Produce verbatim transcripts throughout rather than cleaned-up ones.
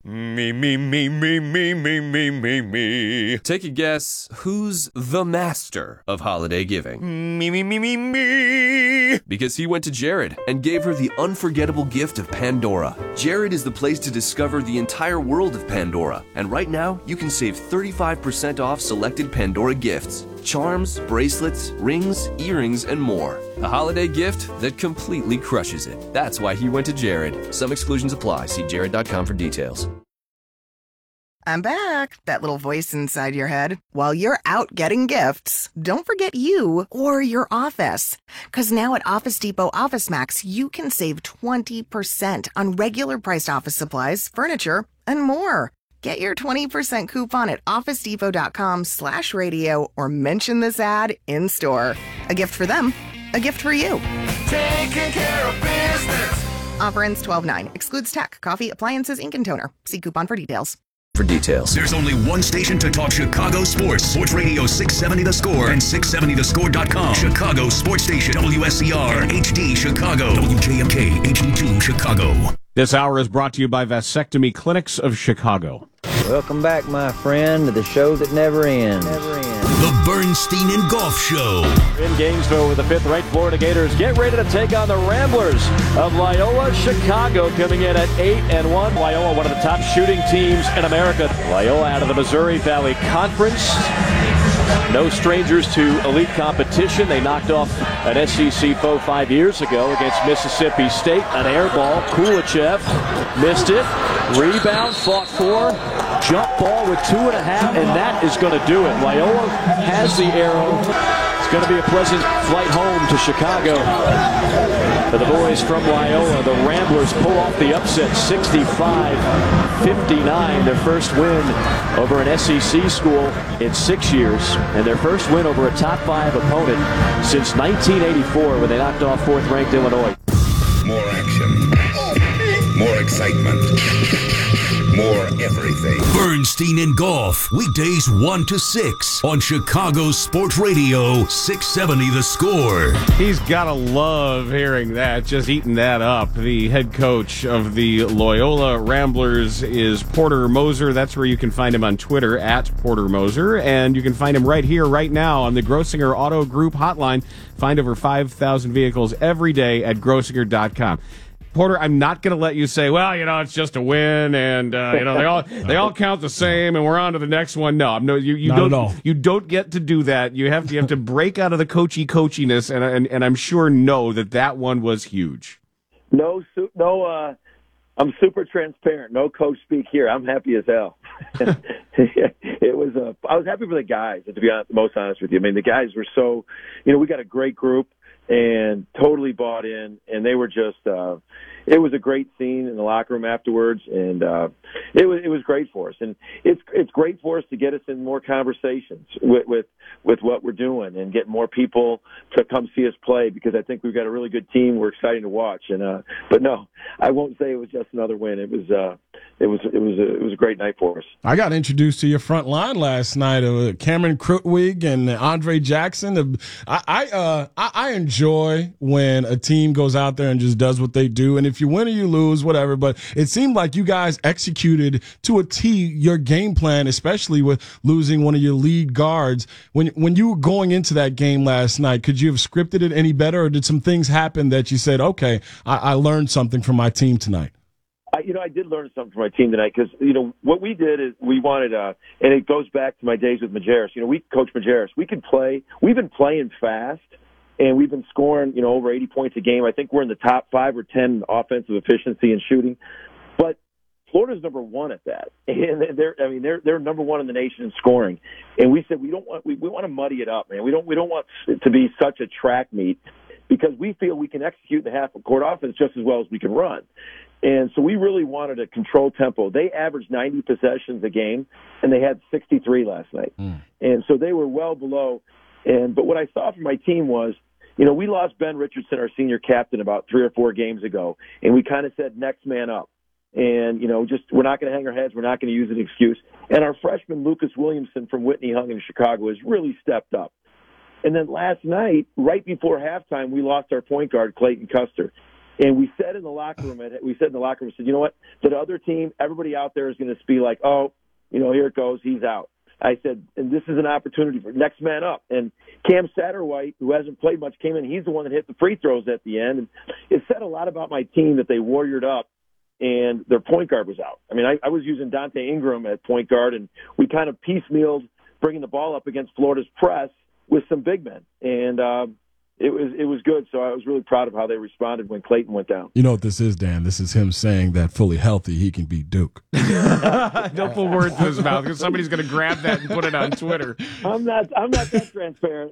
Me, me, me, me, me, me, me, me, me. Take a guess, who's the master of holiday giving? Me, me, me, me, me. Because he went to Jared and gave her the unforgettable gift of Pandora. Jared is the place to discover the entire world of Pandora. And right now, you can save thirty-five percent off selected Pandora gifts. Charms, bracelets, rings, earrings, and more. A holiday gift that completely crushes it. That's why he went to Jared. Some exclusions apply. See jared dot com for details. I'm back. That little voice inside your head. While you're out getting gifts, don't forget you or your office. Because now at Office Depot Office Max, you can save twenty percent on regular priced office supplies, furniture, and more. Get your twenty percent coupon at office depot dot com slash radio or mention this ad in store. A gift for them, a gift for you. Taking care of business. Offer ends twelve nine. Excludes tech, coffee, appliances, ink, and toner. See coupon for details. For details. There's only one station to talk Chicago sports. Sports Radio six seventy The Score and six seventy the score dot com. Chicago Sports Station. W S C R H D Chicago. W J M K H D two Chicago. This hour is brought to you by Vasectomy Clinics of Chicago. Welcome back, my friend, to the show that never ends. Never ends. The Bernstein and Golf Show. In Gainesville with the fifth-ranked Florida Gators get ready to take on the Ramblers of Loyola Chicago, coming in at eight and one. Loyola, one of the top shooting teams in America. Loyola out of the Missouri Valley Conference. No strangers to elite competition. They knocked off an S E C foe five years ago against Mississippi State. An air ball. Kulichev missed it. Rebound, fought for. Jump ball with two and a half, and that is going to do it. Loyola has the arrow. It's going to be a pleasant flight home to Chicago. For the boys from Loyola, the Ramblers pull off the upset sixty-five fifty-nine. Their first win over an S E C school in six years, and their first win over a top five opponent since nineteen eighty-four when they knocked off fourth-ranked Illinois. More action. More excitement. More everything. Bernstein and Golf, weekdays one to six on Chicago Sports Radio six seventy The Score. He's got to love hearing that, just eating that up. The head coach of the Loyola Ramblers is Porter Moser. That's where you can find him on Twitter, at Porter Moser. And you can find him right here, right now on the Grossinger Auto Group hotline. Find over five thousand vehicles every day at grossinger dot com. Porter, I'm not going to let you say, well, you know, it's just a win, and uh, you know they all they all count the same, and we're on to the next one. No, I'm no, you, you not don't at all. you don't get to do that. You have to you have to break out of the coachy coachiness, and and and I'm sure know that that one was huge. No, su- no, uh, I'm super transparent. No coach speak here. I'm happy as hell. It was uh, I was happy for the guys, to be honest, most honest with you. I mean, the guys were so, you know, we got a great group and totally bought in, and they were just, uh, it was a great scene in the locker room afterwards, and uh, it was it was great for us, and it's it's great for us to get us in more conversations with with, with what we're doing and get more people to come see us play, because I think we've got a really good team. We're exciting to watch, and uh, but no, I won't say it was just another win. It was uh, it was it was a, it was a great night for us. I got introduced to your front line last night, uh, Cameron Krutwig and Andre Jackson. I I, uh, I I enjoy when a team goes out there and just does what they do, and if you win or you lose, whatever. But it seemed like you guys executed to a T your game plan, especially with losing one of your lead guards. When when you were going into that game last night, could you have scripted it any better, or did some things happen that you said, okay, I, I learned something from my team tonight? I, you know, I did learn something from my team tonight, because, you know, what we did is we wanted, uh, and it goes back to my days with Majerus. You know, we coach Majerus. We could play. We've been playing fast, and we've been scoring, you know, over eighty points a game. I think we're in the top five or ten offensive efficiency and shooting. But Florida's number one at that, and they're, I mean, they're they're number one in the nation in scoring. And we said we don't want we, we want to muddy it up, man. We don't we don't want it to be such a track meet, because we feel we can execute the half court offense just as well as we can run. And so we really wanted to control tempo. They averaged ninety possessions a game, and they had sixty-three last night. Mm. And so they were well below. And but what I saw from my team was, you know, we lost Ben Richardson, our senior captain, about three or four games ago, and we kind of said next man up. And, you know, just we're not going to hang our heads. We're not going to use an excuse. And our freshman, Lucas Williamson from Whitney Hung in Chicago, has really stepped up. And then last night, right before halftime, we lost our point guard, Clayton Custer. And we said in the locker room, we said in the locker room, we said, you know what? To the other team, everybody out there is going to be like, oh, you know, here it goes, he's out. I said, and this is an opportunity for next man up. And Cam Satterwhite, who hasn't played much, came in. He's the one that hit the free throws at the end. And it said a lot about my team that they warriored up, and their point guard was out. I mean, I, I was using Dante Ingram at point guard, and we kind of piecemealed bringing the ball up against Florida's press with some big men. And uh, it was it was good. So I was really proud of how they responded when Clayton went down. You know what this is, Dan? This is him saying that fully healthy, he can beat Duke. Don't put words in his mouth, because somebody's going to grab that and put it on Twitter. I'm not. I'm not that transparent.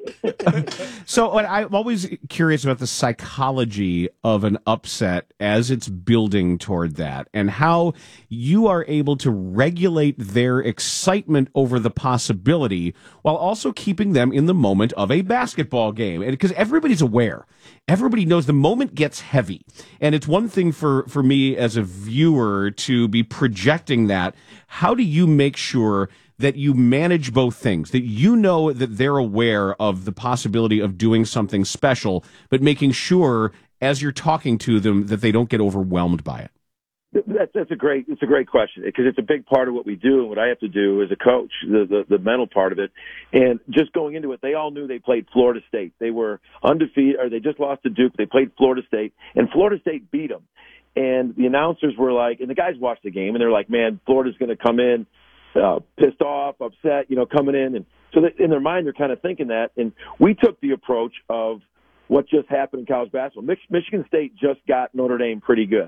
So I'm always curious about the psychology of an upset as it's building toward that, and how you are able to regulate their excitement over the possibility while also keeping them in the moment of a basketball game. And because everybody's aware, everybody knows the moment gets heavy, and it's one thing for for me as a viewer to be projecting that. How do you make sure that you manage both things, that you know that they're aware of the possibility of doing something special, but making sure as you're talking to them that they don't get overwhelmed by it? That's, that's a great, it's a great question, because it's a big part of what we do and what I have to do as a coach, the, the, the mental part of it. And just going into it, they all knew they played Florida State. They were undefeated, or they just lost to Duke. They played Florida State, and Florida State beat them. And the announcers were like, and the guys watched the game, and they're like, man, Florida's going to come in uh, pissed off, upset, you know, coming in. And so they, in their mind, they're kind of thinking that. And we took the approach of what just happened in college basketball. Mich- Michigan State just got Notre Dame pretty good.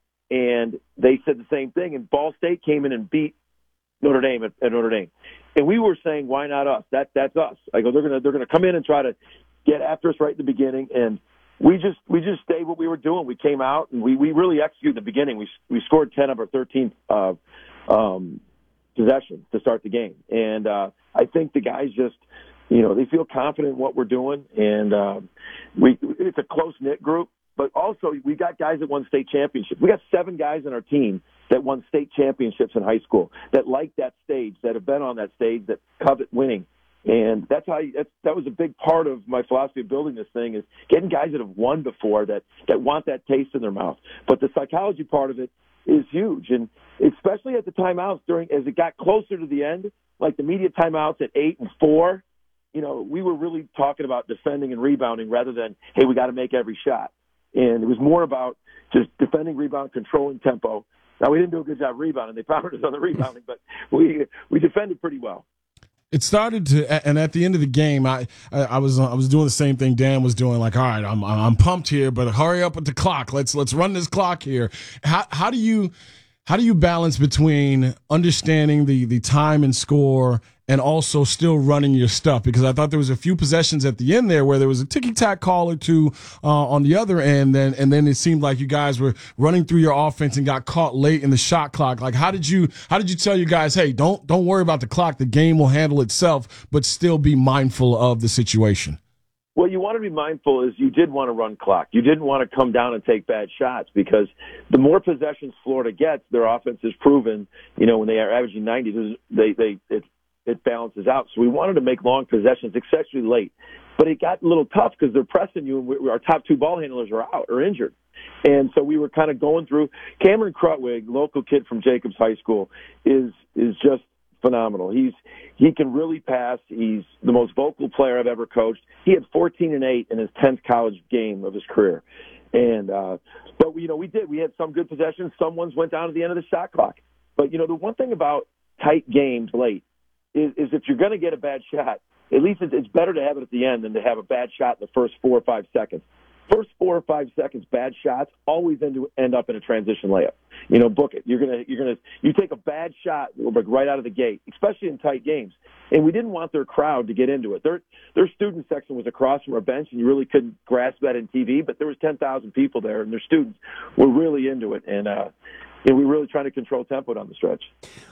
And they said the same thing. And Ball State came in and beat Notre Dame at, at Notre Dame. And we were saying, why not us? That that's us. I go, they're gonna they're gonna come in and try to get after us right in the beginning. And we just we just stayed what we were doing. We came out and we, we really executed in the beginning. We we scored ten of our thirteen uh, um, possessions to start the game. And uh, I think the guys just, you know, they feel confident in what we're doing. And uh, we it's a close knit group. But also, we got guys that won state championships. We got seven guys on our team that won state championships in high school, that like that stage, that have been on that stage, that covet winning. And that's how you, that's, that was a big part of my philosophy of building this thing, is getting guys that have won before, that, that want that taste in their mouth. But the psychology part of it is huge, and especially at the timeouts during as it got closer to the end, like the media timeouts at eight and four. You know, we were really talking about defending and rebounding rather than, hey, we got to make every shot. And it was more about just defending, rebound, controlling tempo. Now, we didn't do a good job rebounding. They pounded us on the rebounding, but we we defended pretty well. It started to, and at the end of the game, I I was I was doing the same thing Dan was doing. Like, all right, I'm I'm pumped here, but hurry up with the clock. Let's let's run this clock here. How how do you how do you balance between understanding the the time and score and also still running your stuff? Because I thought there was a few possessions at the end there where there was a ticky-tack call or two uh, on the other end, and, and then it seemed like you guys were running through your offense and got caught late in the shot clock. Like, how did you how did you tell you guys, hey, don't don't worry about the clock, the game will handle itself, but still be mindful of the situation? Well, you want to be mindful is you did want to run clock. You didn't want to come down and take bad shots, because the more possessions Florida gets, their offense is proven, you know, when they are averaging ninety, they, they, it's, it balances out. So we wanted to make long possessions, especially late. But it got a little tough because they're pressing you, and we, our top two ball handlers are out or injured. And so we were kind of going through. Cameron Krutwig, local kid from Jacobs High School, is is just phenomenal. He's he can really pass. He's the most vocal player I've ever coached. He had fourteen and eight in his tenth college game of his career. And uh, but you know we did we had some good possessions. Some ones went down to the end of the shot clock. But you know the one thing about tight games late is, is if you're going to get a bad shot, at least it's better to have it at the end than to have a bad shot in the first four or five seconds. First four or five seconds, bad shots always end, end up in a transition layup. You know, book it. You're gonna, you're gonna, you take a bad shot right out of the gate, especially in tight games. And we didn't want their crowd to get into it. Their their student section was across from our bench, and you really couldn't grasp that in T V. But there was ten thousand people there, and their students were really into it, and uh, and we were really trying to control tempo down the stretch.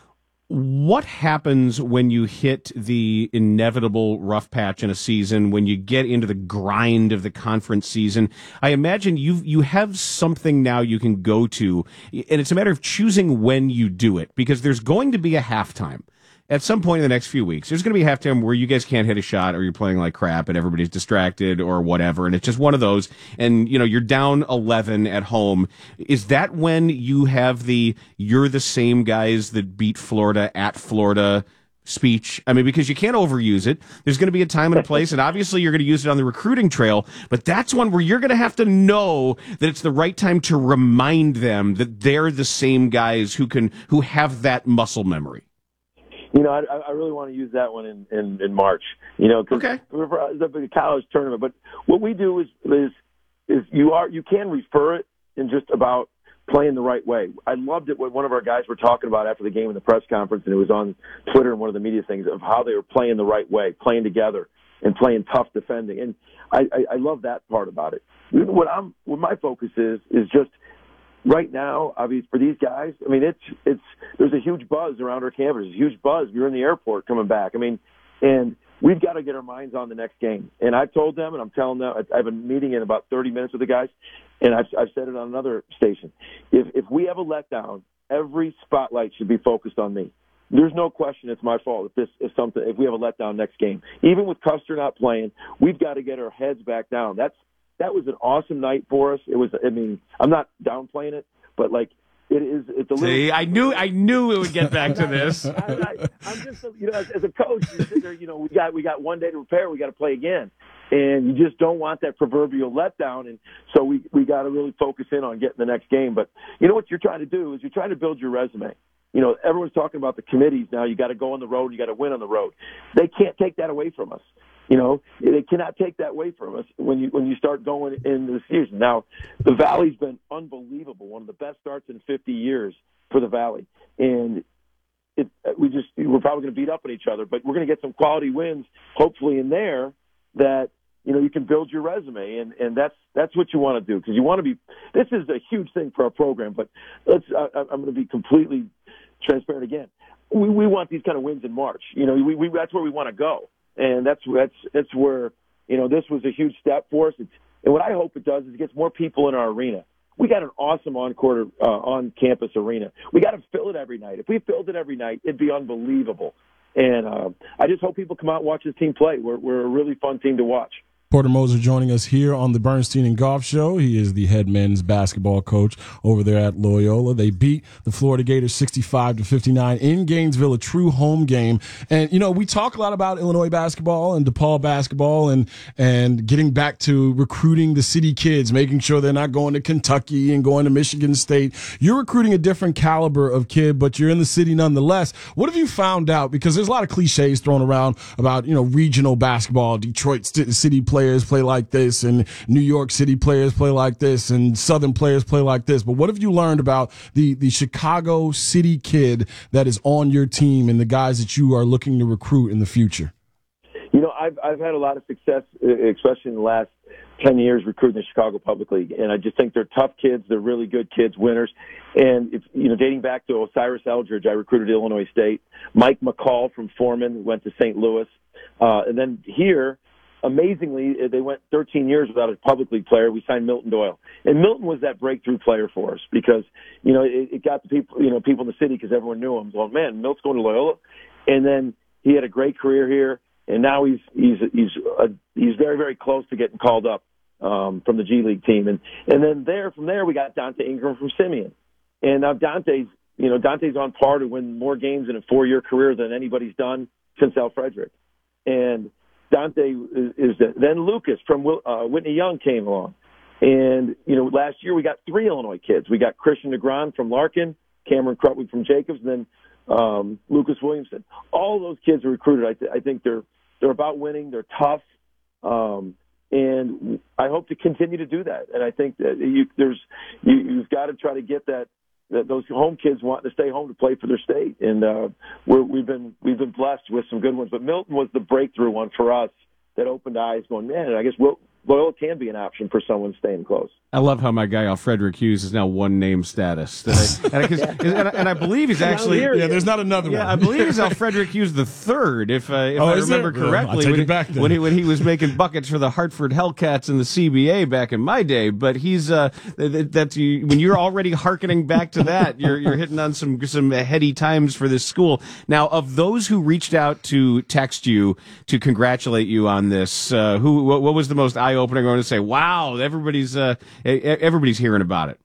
What happens when you hit the inevitable rough patch in a season, when you get into the grind of the conference season? I imagine you you have something now you can go to, and it's a matter of choosing when you do it, because there's going to be a halftime. at some point in the next few weeks, there's going to be a halftime where you guys can't hit a shot or you're playing like crap and everybody's distracted or whatever. And it's just one of those. And, you know, you're down eleven at home. Is that when you have the, you're the same guys that beat Florida at Florida speech? I mean, because you can't overuse it. There's going to be a time and a place, and obviously you're going to use it on the recruiting trail, but that's one where you're going to have to know that it's the right time to remind them that they're the same guys who can, who have that muscle memory. You know, I, I really want to use that one in, in, in March, you know, because okay. it's a college tournament. But what we do is, is, is you are, you can refer it in just about playing the right way. I loved it when one of our guys were talking about after the game in the press conference, and it was on Twitter and one of the media things, of how they were playing the right way, playing together and playing tough defending. And I, I, I love that part about it. What I'm, what my focus is, is just right now, I mean, for these guys, I mean, it's, it's, there's a huge buzz around our campus. There's a huge buzz. You're in the airport coming back. I mean, and we've got to get our minds on the next game. And I've told them, and I'm telling them, I have a meeting in about thirty minutes with the guys, and I've, I've said it on another station. If, if we have a letdown, every spotlight should be focused on me. There's no question it's my fault if this is something, if we have a letdown next game. Even with Custer not playing, we've got to get our heads back down. That's, that was an awesome night for us. It was, I mean, I'm not downplaying it, but like, it is, it's a little. See, I knew, I knew it would get back to this. I, I, I'm just, you know, as, as a coach, you sit there, you know, we got, we got one day to prepare. We got to play again. And you just don't want that proverbial letdown. And so we, we got to really focus in on getting the next game. But you know what you're trying to do is you're trying to build your resume. You know, everyone's talking about the committees now. You got to go on the road. You got to win on the road. They can't take that away from us. You know, they cannot take that away from us when you when you start going into the season. Now, the Valley's been unbelievable. One of the best starts in fifty years for the Valley, and it, we just we're probably going to beat up on each other, but we're going to get some quality wins, hopefully in there that you know you can build your resume, and and that's that's what you want to do because you want to be. This is a huge thing for our program, but let's. I, I'm going to be completely transparent again. We we want these kind of wins in March. You know, we, we that's where we want to go. And that's that's that's where you know this was a huge step for us. It's, and what I hope it does is it gets more people in our arena. We got an awesome on-court, uh, on-campus arena. We got to fill it every night. If we filled it every night, it'd be unbelievable. And uh, I just hope people come out and watch this team play. We're we're a really fun team to watch. Porter Moser joining us here on the Bernstein and Golf Show. He is the head men's basketball coach over there at Loyola. They beat the Florida Gators sixty-five to fifty-nine in Gainesville, a true home game. And, you know, we talk a lot about Illinois basketball and DePaul basketball and, and getting back to recruiting the city kids, making sure they're not going to Kentucky and going to Michigan State. You're recruiting a different caliber of kid, but you're in the city nonetheless. What have you found out? Because there's a lot of cliches thrown around about, you know, regional basketball, Detroit City players play like this and New York City players play like this and Southern players play like this. But what have you learned about the, the Chicago City kid that is on your team and the guys that you are looking to recruit in the future? You know, I've, I've had a lot of success, especially in the last ten years recruiting the Chicago Public League. And I just think they're tough kids. They're really good kids, winners. And, it's, you know, dating back to Osiris Eldridge, I recruited Illinois State. Mike McCall from Foreman went to Saint Louis. Uh, and then here, amazingly, they went thirteen years without a public league player. We signed Milton Doyle, and Milton was that breakthrough player for us because you know it, it got the people, you know, people in the city because everyone knew him. Well, man, Milt's going to Loyola, and then he had a great career here, and now he's he's he's uh, he's very very close to getting called up um, from the G League team, and and then there from there we got Dante Ingram from Simeon, and now Dante's you know Dante's on par to win more games in a four year career than anybody's done since Al Frederick, and Dante is, is the, then Lucas from uh, Whitney Young came along. And, you know, last year we got three Illinois kids. We got Christian Negron from Larkin, Cameron Krutwig from Jacobs, and then um, Lucas Williamson. All those kids are recruited. I, th- I think they're they're about winning. They're tough. Um, and I hope to continue to do that. And I think that you, there's you, you've got to try to get that, that those home kids want to stay home to play for their state. And uh, we're, we've been we've been blessed with some good ones. But Milton was the breakthrough one for us that opened eyes going, man, I guess we'll, Loyola can be an option for someone staying close. I love how my guy Alfrederick Hughes is now one name status. That I, and, I, 'cause- and, I, and I believe he's actually Yeah, there's not another yeah, one. I believe he's Alfrederick Hughes the third, if uh, if Oh, I is remember there? Well, correctly. I'll take when, it back he, then. when he when he was making buckets for the Hartford Hellcats and the C B A back in my day. But he's uh, that, that's you, when you're already hearkening back to that, you're you're hitting on some some heady times for this school. Now, of those who reached out to text you to congratulate you on this, uh, who what, what was the most eye opening? Going to say, wow, everybody's uh, everybody's hearing about it.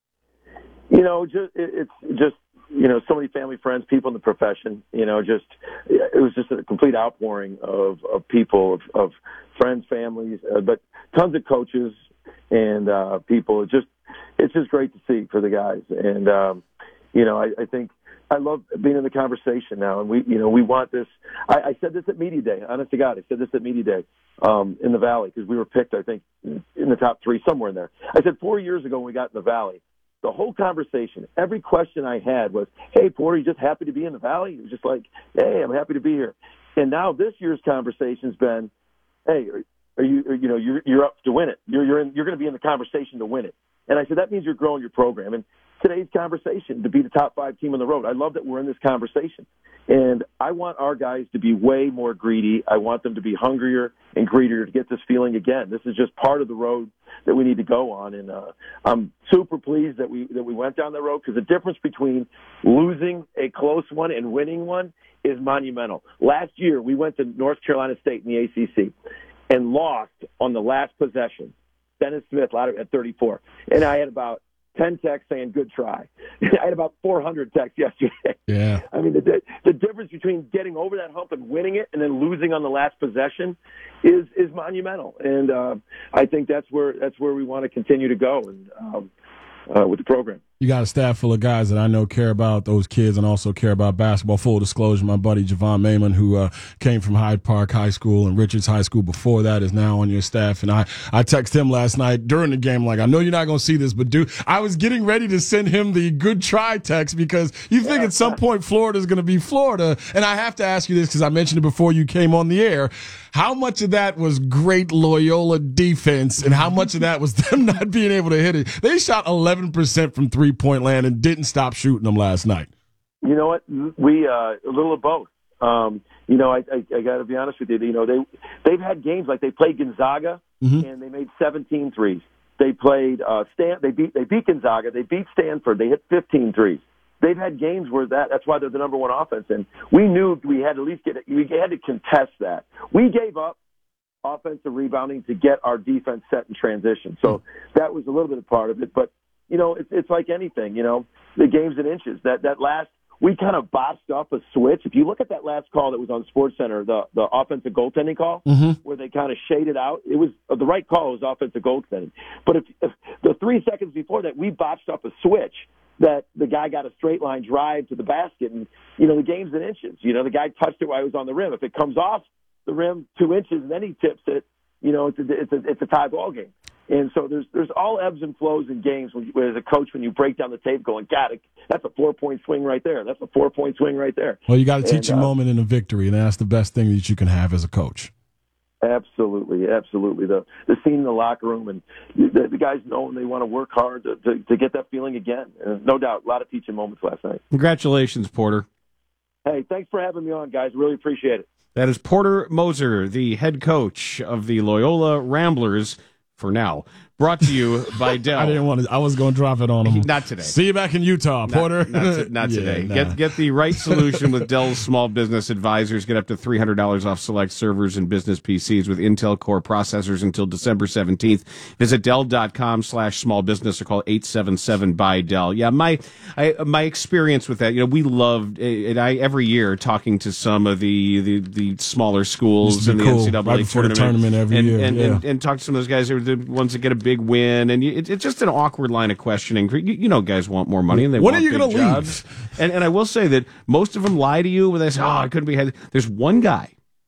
You know, just it, it's just you know, so many family, friends, people in the profession. You know, just it was just a complete outpouring of of people, of, of friends, families, uh, but tons of coaches and uh, people. It just it's just great to see for the guys, and um, you know, I, I think I love being in the conversation now, and we you know we want this. I, I said this at Media Day. Honest to God, I said this at Media Day um, in the Valley because we were picked, I think, in the top three somewhere in there. I said four years ago when we got in the Valley. The whole conversation, every question I had was, hey, Porter, you just happy to be in the Valley? It was just like, hey, I'm happy to be here. And now this year's conversation's been, hey, are, are you, are, you know, you're, you're up to win it. You're, you're, in, you're going to be in the conversation to win it. And I said, that means you're growing your program. And today's conversation, to be the top five team on the road, I love that we're in this conversation. And I want our guys to be way more greedy. I want them to be hungrier and greedier to get this feeling again. This is just part of the road that we need to go on. And uh, I'm super pleased that we that we went down that road because the difference between losing a close one and winning one is monumental. Last year, we went to North Carolina State in the A C C and lost on the last possession. Dennis Smith at thirty-four. And I had about ten texts saying, good try. I had about four hundred texts yesterday. Yeah. I mean, the, the difference between getting over that hump and winning it and then losing on the last possession is is monumental. And uh, I think that's where that's where we want to continue to go and um, uh, with the program. You got a staff full of guys that I know care about those kids and also care about basketball. Full disclosure, my buddy Javon Mayman, who uh, came from Hyde Park High School and Richards High School before that, is now on your staff. And I, I texted him last night during the game, like, I know you're not going to see this, but dude, I was getting ready to send him the good try text because you think at some point Florida's going to be Florida. And I have to ask you this because I mentioned it before you came on the air. How much of that was great Loyola defense and how much of that was them not being able to hit it? They shot eleven percent from three-point land and didn't stop shooting them last night. You know what? We uh, a little of both. Um, you know, I, I, I got to be honest with you. You know, they they've had games like they played Gonzaga mm-hmm. and they made seventeen threes. They played uh, Stan. They beat they beat Gonzaga. They beat Stanford. They hit fifteen threes. They've had games where that that's why they're the number one offense. And we knew we had to at least get it. We had to contest that. We gave up offensive rebounding to get our defense set in transition. So that was a little bit of part of it. But you know, it's it's like anything. You know, the game's in inches. That that last we kind of boxed up a switch. If you look at that last call that was on SportsCenter, the the offensive goaltending call, mm-hmm. where they kind of shaded out, it was uh, the right call was offensive goaltending. But if, if the three seconds before that, we botched up a switch that the guy got a straight line drive to the basket, and you know the game's in inches. You know, the guy touched it while he was on the rim. If it comes off the rim two inches and then he tips it, you know, it's a, it's a, it's a tie ball game. And so there's there's all ebbs and flows in games when you, as a coach when you break down the tape going, God, it, that's a four-point swing right there. That's a four-point swing right there. Well, you got to teach and, a uh, moment in a victory, and that's the best thing that you can have as a coach. Absolutely, absolutely. The the scene in the locker room and the, the guys know and they want to work hard to, to, to get that feeling again. Uh, no doubt, a lot of teaching moments last night. Congratulations, Porter. Hey, thanks for having me on, guys. Really appreciate it. That is Porter Moser, the head coach of the Loyola Ramblers for now. Brought to you by Dell. I didn't want to. I was going to drop it on him. Not today. See you back in Utah, not, Porter. Not, to, not yeah, today. nah. Get get the right solution with Dell's Small Business Advisors. Get up to three hundred dollars off select servers and business P Cs with Intel Core processors until December seventeenth. Visit Dell.com slash small business or call eight seven seven by Dell. Yeah, my I, my experience with that, you know, we loved it. I every year talking to some of the the, the smaller schools in the cool. N C double A right before tournament, the tournament every and, year. and, yeah. and, and talk to some of those guys who are the ones that get a big win. And It, it's just an awkward line of questioning. You, you know, guys want more money and they when want are you big gonna jobs. leave? And and I will say that most of them lie to you when they say, "Oh, I couldn't be head." There's one guy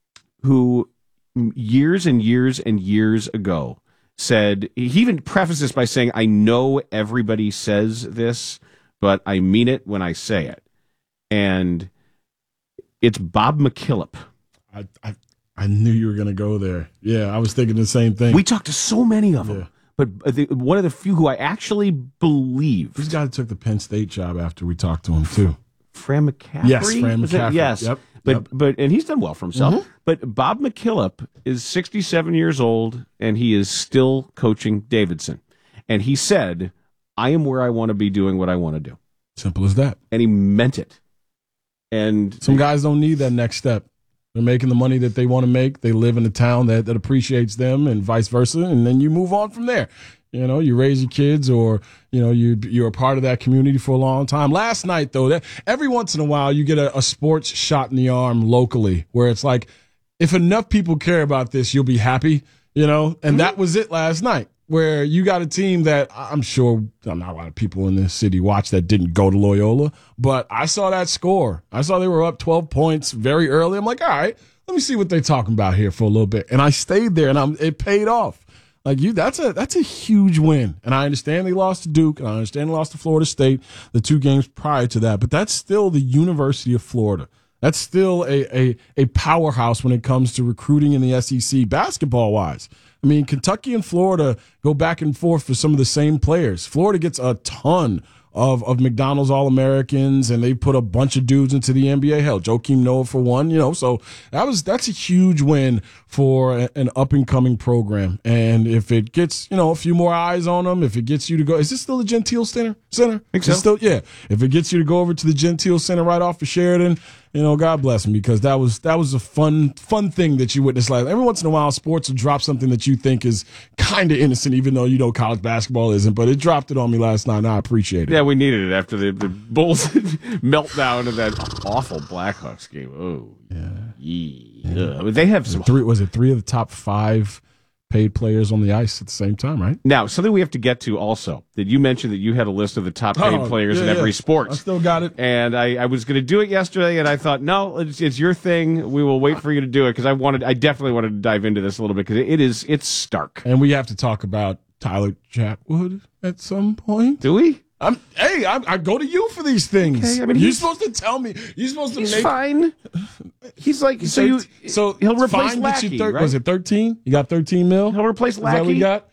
who years and years and years ago said, he even prefaced this by saying, "I know everybody says this, but I mean it when I say it." And it's Bob McKillop. I, I, I knew you were going to go there. Yeah, I was thinking the same thing. We talked to so many of them. Yeah. But the, one of the few who I actually believe. This guy that took the Penn State job after we talked to him, too. Fran McCaffrey? Yes, Fran McCaffrey. Yes. Yep. But, yep. but and he's done well for himself. Mm-hmm. But Bob McKillop is sixty-seven years old, and he is still coaching Davidson. And he said, I am where I want to be doing what I want to do. Simple as that. And he meant it. And some guys don't need that next step. They're making the money that they want to make. They live in a town that, that appreciates them and vice versa. And then you move on from there. You know, you raise your kids or, you know, you, you're a part of that community for a long time. Last night, though, that every once in a while you get a, a sports shot in the arm locally where it's like, if enough people care about this, you'll be happy, you know? And mm-hmm. that was it last night, where you got a team that I'm sure not a lot of people in this city watch that didn't go to Loyola, but I saw that score. I saw they were up twelve points very early. I'm like, all right, let me see what they're talking about here for a little bit. And I stayed there, and I'm, it paid off. Like you, that's a that's a huge win. And I understand they lost to Duke, and I understand they lost to Florida State, the two games prior to that, but that's still the University of Florida. That's still a, a, a powerhouse when it comes to recruiting in the S E C basketball-wise. I mean, Kentucky and Florida go back and forth for some of the same players. Florida gets a ton of, of McDonald's All-Americans, and they put a bunch of dudes into the N B A. Hell, Joakim Noah for one, you know. So that was that's a huge win for a, an up-and-coming program. And if it gets, you know, a few more eyes on them, if it gets you to go – is this still the Gentile Center? Center? I think so. Still, yeah. If it gets you to go over to the Gentile Center right off of Sheridan – you know, God bless him, because that was that was a fun fun thing that you witnessed. Like every once in a while, sports will drop something that you think is kind of innocent, even though you know college basketball isn't. But it dropped it on me last night, and I appreciate it. Yeah, we needed it after the, the Bulls meltdown of that awful Blackhawks game. Oh, yeah, yeah. I mean, they have some. Three was it three of the top five paid players on the ice at the same time, right? Now, something we have to get to also, that you mentioned that you had a list of the top paid oh, players yeah, in every yeah. sport. I still got it. And I, I was going to do it yesterday, and I thought, no, it's, it's your thing. We will wait for you to do it, because I wanted, I definitely wanted to dive into this a little bit, because it is, it's stark. And we have to talk about Tyler Chatwood at some point. Do we? I'm, hey, I, I go to you for these things. Okay, I mean, you're supposed to tell me. You're supposed to he's make. fine. He's like so. You, so he'll replace fine Lackey, you thir- right? Was it thirteen? You got thirteen mil. He'll replace Lackey. Is that what we got?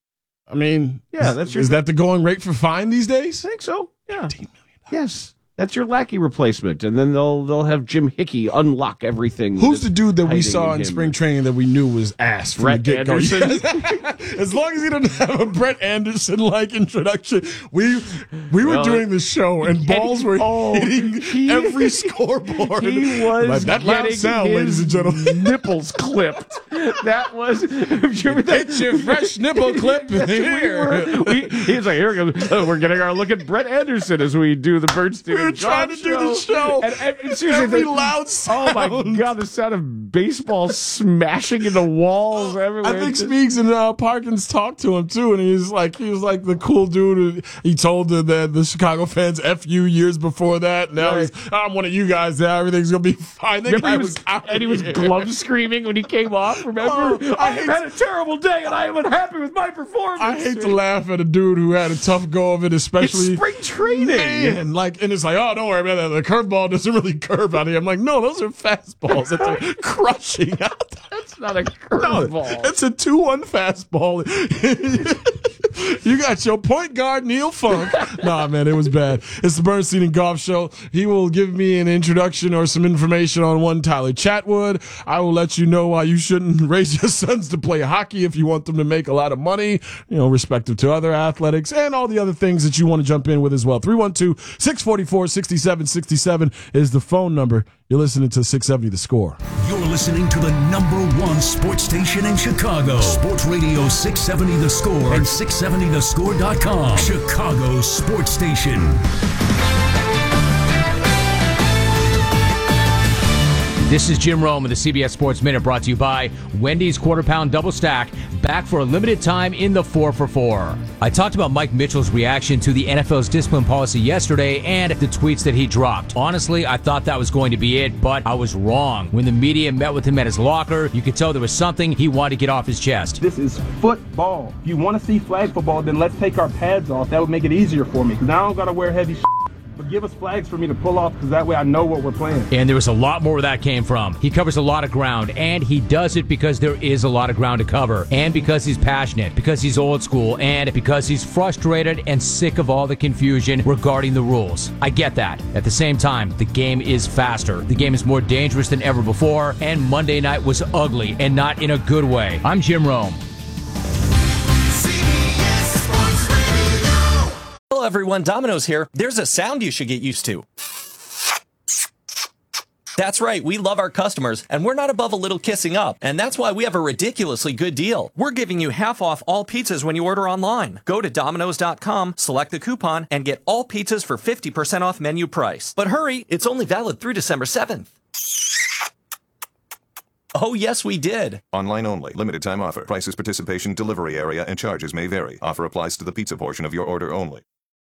I mean, yeah, is, that's your is that the going rate for fine these days? I think so. Yeah, fifteen million dollars. Yes. That's your Lackey replacement, and then they'll they'll have Jim Hickey unlock everything. Who's the dude that we saw in in spring training that we knew was ass from Brett the get-go? Anderson? As long as he didn't have a Brett Anderson-like introduction, we we were well, doing the show, and balls were oh, hitting he, every scoreboard. He was like that loud getting sound, his ladies and gentlemen. nipples clipped. That was remember that? Get your fresh nipple clip here. We were, we, he was like, here we go. Oh, we're getting our look at Brett Anderson as we do the Bernstein. We were trying to show. do the show. And, and, and seriously, every the, loud sound. Oh my God, the sound of baseball smashing into walls everywhere. I think Speaks and uh, Parkins talked to him too, and he was like, he was like the cool dude. Who, he told the, the the Chicago fans "F you" years before that. Now right. he's, I'm one of you guys. Now everything's gonna be fine. That Remember guy he was, was out and he was here. glove screaming when he came off. Remember, Oh, I, I have hate had a terrible day, and I am unhappy with my performance. I hate to laugh at a dude who had a tough go of it, especially it's spring training. Man, like, and it's like, oh, don't worry about that. The curveball doesn't really curve out here. I'm like, no, those are fastballs that they're crushing out. That's not a curveball. No, it's a two one fastball. You got your point guard, Neil Funk. Nah, man, it was bad. It's the Bernstein and Golf Show. He will give me an introduction or some information on one Tyler Chatwood. I will let you know why you shouldn't raise your sons to play hockey if you want them to make a lot of money, you know, respective to other athletics, and all the other things that you want to jump in with as well. three one two, six four four, six seven six seven is the phone number. You're listening to six seventy The Score. You're listening to the number one sports station in Chicago. Sports Radio six seventy The Score and six seventy the score dot com. Chicago Sports Station. This is Jim Rome of the C B S Sports Minute, brought to you by Wendy's Quarter Pound Double Stack, back for a limited time in the four for four. I talked about Mike Mitchell's reaction to the N F L's discipline policy yesterday and the tweets that he dropped. Honestly, I thought that was going to be it, but I was wrong. When the media met with him at his locker, you could tell there was something he wanted to get off his chest. This is football. If you want to see flag football, then let's take our pads off. That would make it easier for me, because I don't got to wear heavy shit. But give us flags for me to pull off, because that way I know what we're playing. And there was a lot more where that came from. He covers a lot of ground, and he does it because there is a lot of ground to cover, and because he's passionate, because he's old school, and because he's frustrated and sick of all the confusion regarding the rules. I get that. At the same time, the game is faster. The game is more dangerous than ever before, and Monday night was ugly, and not in a good way. I'm Jim Rome. Hello everyone, Domino's here. There's a sound you should get used to. That's right, we love our customers, and we're not above a little kissing up. And that's why we have a ridiculously good deal. We're giving you half off all pizzas when you order online. Go to Domino's dot com, select the coupon, and get all pizzas for fifty percent off menu price. But hurry, it's only valid through December seventh. Oh, yes, we did. Online only. Limited time offer. Prices, participation, delivery area, and charges may vary. Offer applies to the pizza portion of your order only.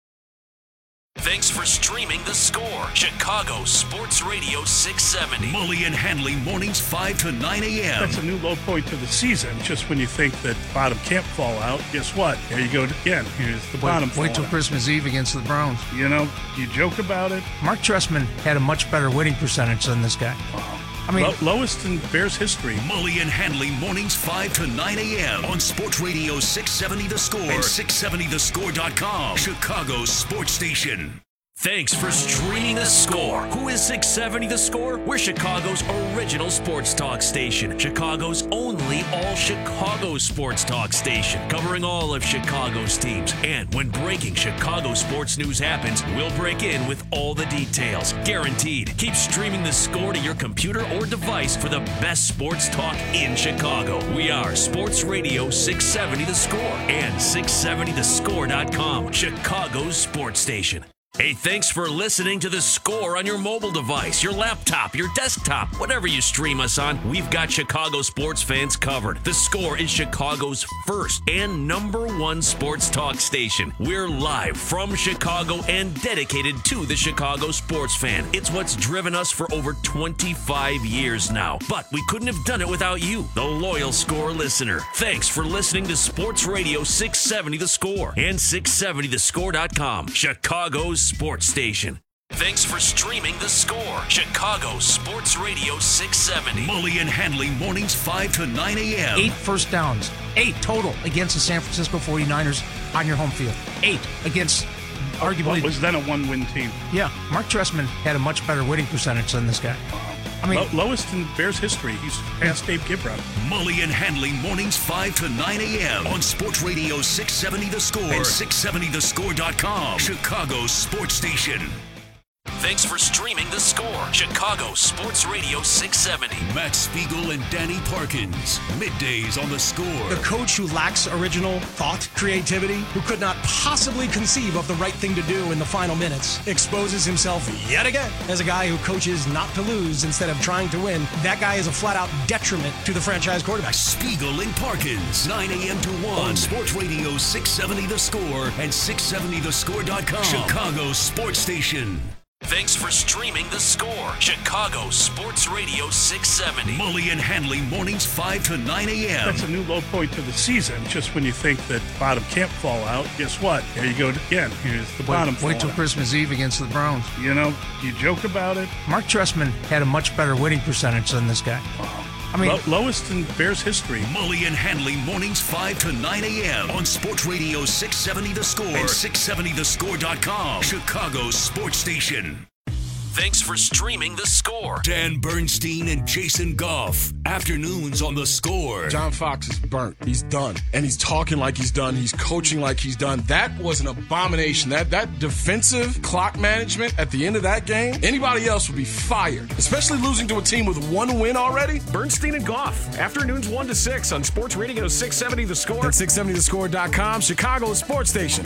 Thanks for streaming The Score. Chicago Sports Radio six seventy. Mully and Hanley mornings five to nine a.m. That's a new low point to the season. Just when you think that bottom can't fall out, guess what? There you go again. Here's the wait, bottom Wait till out. Christmas Eve against the Browns. You know, you joke about it. Mark Trestman had a much better winning percentage than this guy. Wow. I mean, Lo- lowest in Bears history. Mully and Hanley mornings five to nine a.m. on Sports Radio six seventy The Score and six seventy the score dot com. Chicago's sports station. Thanks for streaming The Score. Who is six seventy The Score? We're Chicago's original sports talk station. Chicago's only all-Chicago sports talk station. Covering all of Chicago's teams. And when breaking Chicago sports news happens, we'll break in with all the details. Guaranteed. Keep streaming The Score to your computer or device for the best sports talk in Chicago. We are Sports Radio six seventy The Score and six seventy the score dot com. Chicago's sports station. Hey, thanks for listening to The Score on your mobile device, your laptop, your desktop, whatever you stream us on. We've got Chicago sports fans covered. The Score is Chicago's first and number one sports talk station. We're live from Chicago and dedicated to the Chicago sports fan. It's what's driven us for over twenty-five years now. But we couldn't have done it without you, the loyal Score listener. Thanks for listening to Sports Radio six seventy The Score and six seventy the score dot com. Chicago's sports station. Thanks for streaming The Score. Chicago Sports Radio six seventy. Mully and Hanley mornings five to nine a.m. Eight first downs. Eight total against the San Francisco forty-niners on your home field. Eight against arguably... What was then a one-win team? Yeah, Mark Trestman had a much better winning percentage than this guy. I mean, Lo- lowest in Bears history. He's past Dave Gibrod. Mully and Hanley mornings five to nine a.m. on Sports Radio six seventy The Score and six seventy the score dot com. Chicago's sports station. Thanks for streaming The Score. Chicago Sports Radio six seventy. Matt Spiegel and Danny Parkins. Middays on The Score. The coach who lacks original thought, creativity, who could not possibly conceive of the right thing to do in the final minutes, exposes himself yet again as a guy who coaches not to lose instead of trying to win. That guy is a flat-out detriment to the franchise quarterback. Spiegel and Parkins. nine a.m. to one on Sports Radio six seventy The Score and six seventy the score dot com. Chicago's sports station. Thanks for streaming The Score. Chicago Sports Radio six seventy. Mully and Hanley mornings five to nine a.m. That's a new low point to the season. Just when you think that bottom can't fall out, guess what? There you go again. Here's the wait, bottom Wait till out. Christmas Eve against the Browns. You know, you joke about it. Mark Trestman had a much better winning percentage than this guy. Wow. I mean, Lo- lowest in Bears history. Mully and Hanley mornings five to nine a.m. on Sports Radio six seventy The Score and six seventy the score dot com. Chicago's sports station. Thanks for streaming The Score. Dan Bernstein and Jason Goff. Afternoons on The Score. John Fox is burnt. He's done. And he's talking like he's done. He's coaching like he's done. That was an abomination. That that defensive clock management at the end of that game, anybody else would be fired. Especially losing to a team with one win already. Bernstein and Goff. Afternoons one to six on Sports Radio six seventy The Score. And six seventy the score dot com. Chicago's sports station.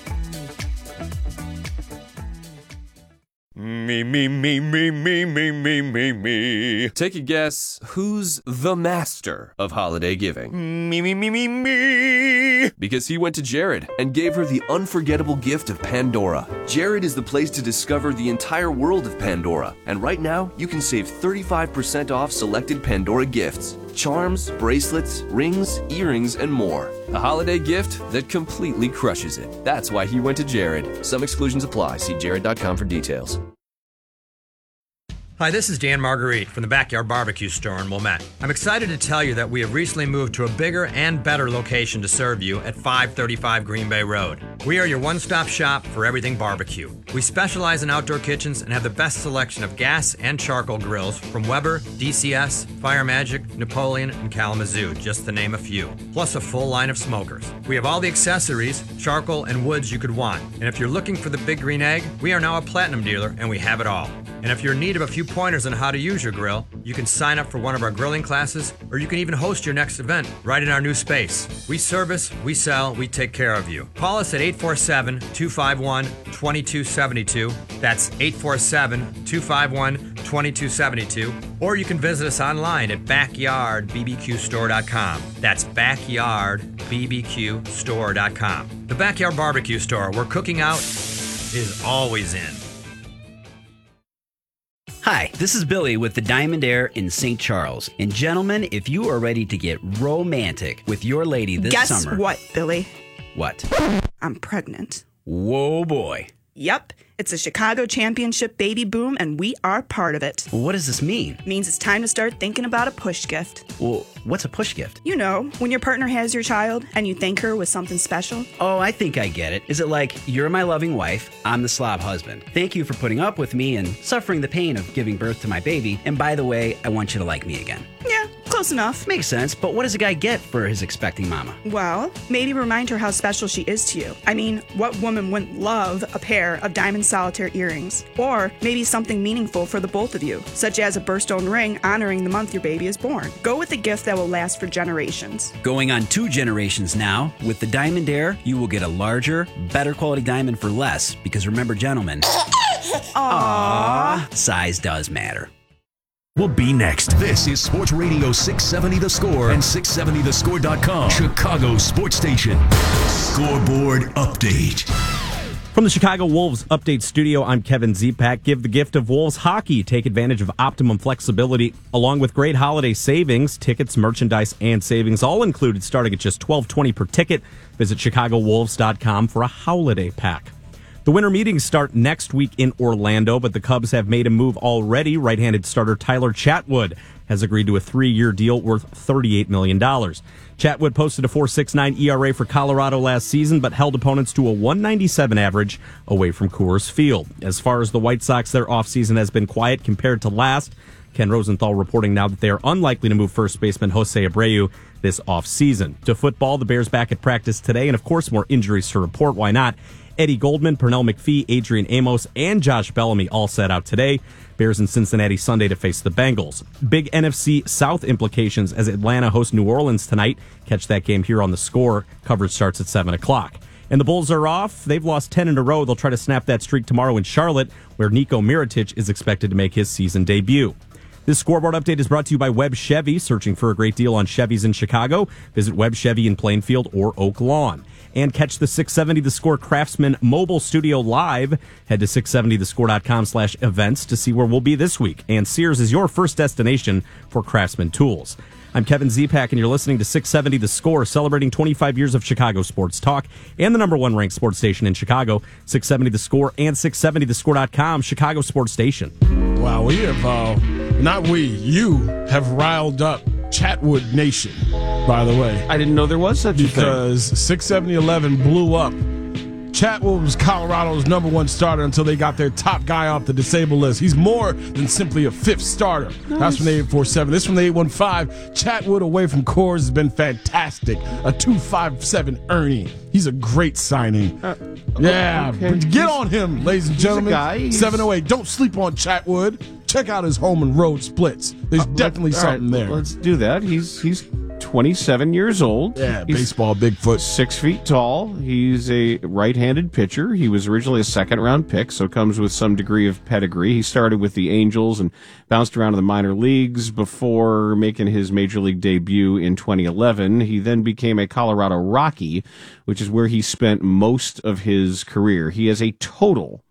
Me, me, me, me, me, me, me, me, me. Take a guess, who's the master of holiday giving? Me, me, me, me, me. Because he went to Jared and gave her the unforgettable gift of Pandora. Jared is the place to discover the entire world of Pandora. And right now, you can save thirty-five percent off selected Pandora gifts. charms, bracelets, rings, earrings, and more. A holiday gift that completely crushes it. That's why he went to Jared. Some exclusions apply. See jared dot com for details. Hi, this is Dan Marguerite from the Backyard Barbecue Store in Wilmette. I'm excited to tell you that we have recently moved to a bigger and better location to serve you at five thirty-five Green Bay Road. We are your one-stop shop for everything barbecue. We specialize in outdoor kitchens and have the best selection of gas and charcoal grills from Weber, D C S, Fire Magic, Napoleon, and Kalamazoo, just to name a few, plus a full line of smokers. We have all the accessories, charcoal, and woods you could want. And if you're looking for the big green egg, we are now a platinum dealer and we have it all. And if you're in need of a few pointers on how to use your grill, you can sign up for one of our grilling classes, or you can even host your next event right in our new space. We service, we sell, we take care of you. Call us at eight four seven, two five one, two two seven two. That's eight four seven, two five one, two two seven two. Or you can visit us online at backyard b b q store dot com. That's backyard b b q store dot com. The Backyard Barbecue Store, where cooking out is always in. Hi, this is Billy with the Diamond Air in Saint Charles. And gentlemen, if you are ready to get romantic with your lady this Guess summer... Guess what, Billy? What? I'm pregnant. Whoa, boy. Yep. It's a Chicago championship baby boom, and we are part of it. Well, what does this mean? It means it's time to start thinking about a push gift. Well, what's a push gift? You know, when your partner has your child and you thank her with something special. Oh, I think I get it. Is it like, you're my loving wife, I'm the slob husband. Thank you for putting up with me and suffering the pain of giving birth to my baby, and by the way, I want you to like me again. Yeah, close enough. Makes sense, but what does a guy get for his expecting mama? Well, maybe remind her how special she is to you. I mean, what woman wouldn't love a pair of diamond solitaire earrings? Or maybe something meaningful for the both of you, such as a birthstone ring honoring the month your baby is born. Go with a gift that will last for generations. Going on two generations now, with the Diamond Air, you will get a larger, better quality diamond for less, because remember, gentlemen, aww, size does matter. Will be next. This is Sports Radio six seventy The Score and six seventy the score dot com, Chicago Sports Station. Scoreboard update. From the Chicago Wolves Update Studio, I'm Kevin Zipak. Give the gift of Wolves hockey. Take advantage of optimum flexibility, along with great holiday savings, tickets, merchandise, and savings, all included, starting at just twelve twenty per ticket. Visit chicago wolves dot com for a holiday pack. The winter meetings start next week in Orlando, but the Cubs have made a move already. Right-handed starter Tyler Chatwood has agreed to a three-year deal worth thirty-eight million dollars. Chatwood posted a four point six nine E R A for Colorado last season, but held opponents to a one ninety-seven average away from Coors Field. As far as the White Sox, their offseason has been quiet compared to last. Ken Rosenthal reporting now that they are unlikely to move first baseman Jose Abreu this offseason. To football, the Bears back at practice today, and of course more injuries to report. Why not? Eddie Goldman, Pernell McPhee, Adrian Amos, and Josh Bellamy all set out today. Bears in Cincinnati Sunday to face the Bengals. Big N F C South implications as Atlanta hosts New Orleans tonight. Catch that game here on The Score. Coverage starts at seven o'clock. And the Bulls are off. They've lost ten in a row. They'll try to snap that streak tomorrow in Charlotte, where Nico Mirotic is expected to make his season debut. This scoreboard update is brought to you by Webb Chevy. Searching for a great deal on Chevys in Chicago? Visit Webb Chevy in Plainfield or Oak Lawn. And catch the six seventy The Score Craftsman mobile studio live. Head to six seventy the score dot com slash events to see where we'll be this week. And Sears is your first destination for Craftsman tools. I'm Kevin Zipak, and you're listening to six seventy The Score, celebrating twenty-five years of Chicago sports talk and the number one ranked sports station in Chicago, six seventy The Score and six seventy the score dot com, Chicago Sports Station. Wow, we have, uh, not we, you have riled up Chatwood Nation, by the way. I didn't know there was such a thing. Because six seventy eleven blew up. Chatwood was Colorado's number one starter until they got their top guy off the disabled list. He's more than simply a fifth starter. Nice. That's from the eight four seven. This from the eight one five. Chatwood away from Coors has been fantastic. A two five seven Ernie. He's a great signing. Uh, yeah, okay. Get he's, on him, ladies and gentlemen. seven oh eight. Don't sleep on Chatwood. Check out his home and road splits. There's uh, definitely something right, there. Let's do that. He's he's twenty-seven years old. Yeah, he's baseball Bigfoot. Six feet tall. He's a right-handed pitcher. He was originally a second-round pick, so comes with some degree of pedigree. He started with the Angels and bounced around in the minor leagues before making his major league debut in twenty eleven. He then became a Colorado Rocky, which is where he spent most of his career. He has a total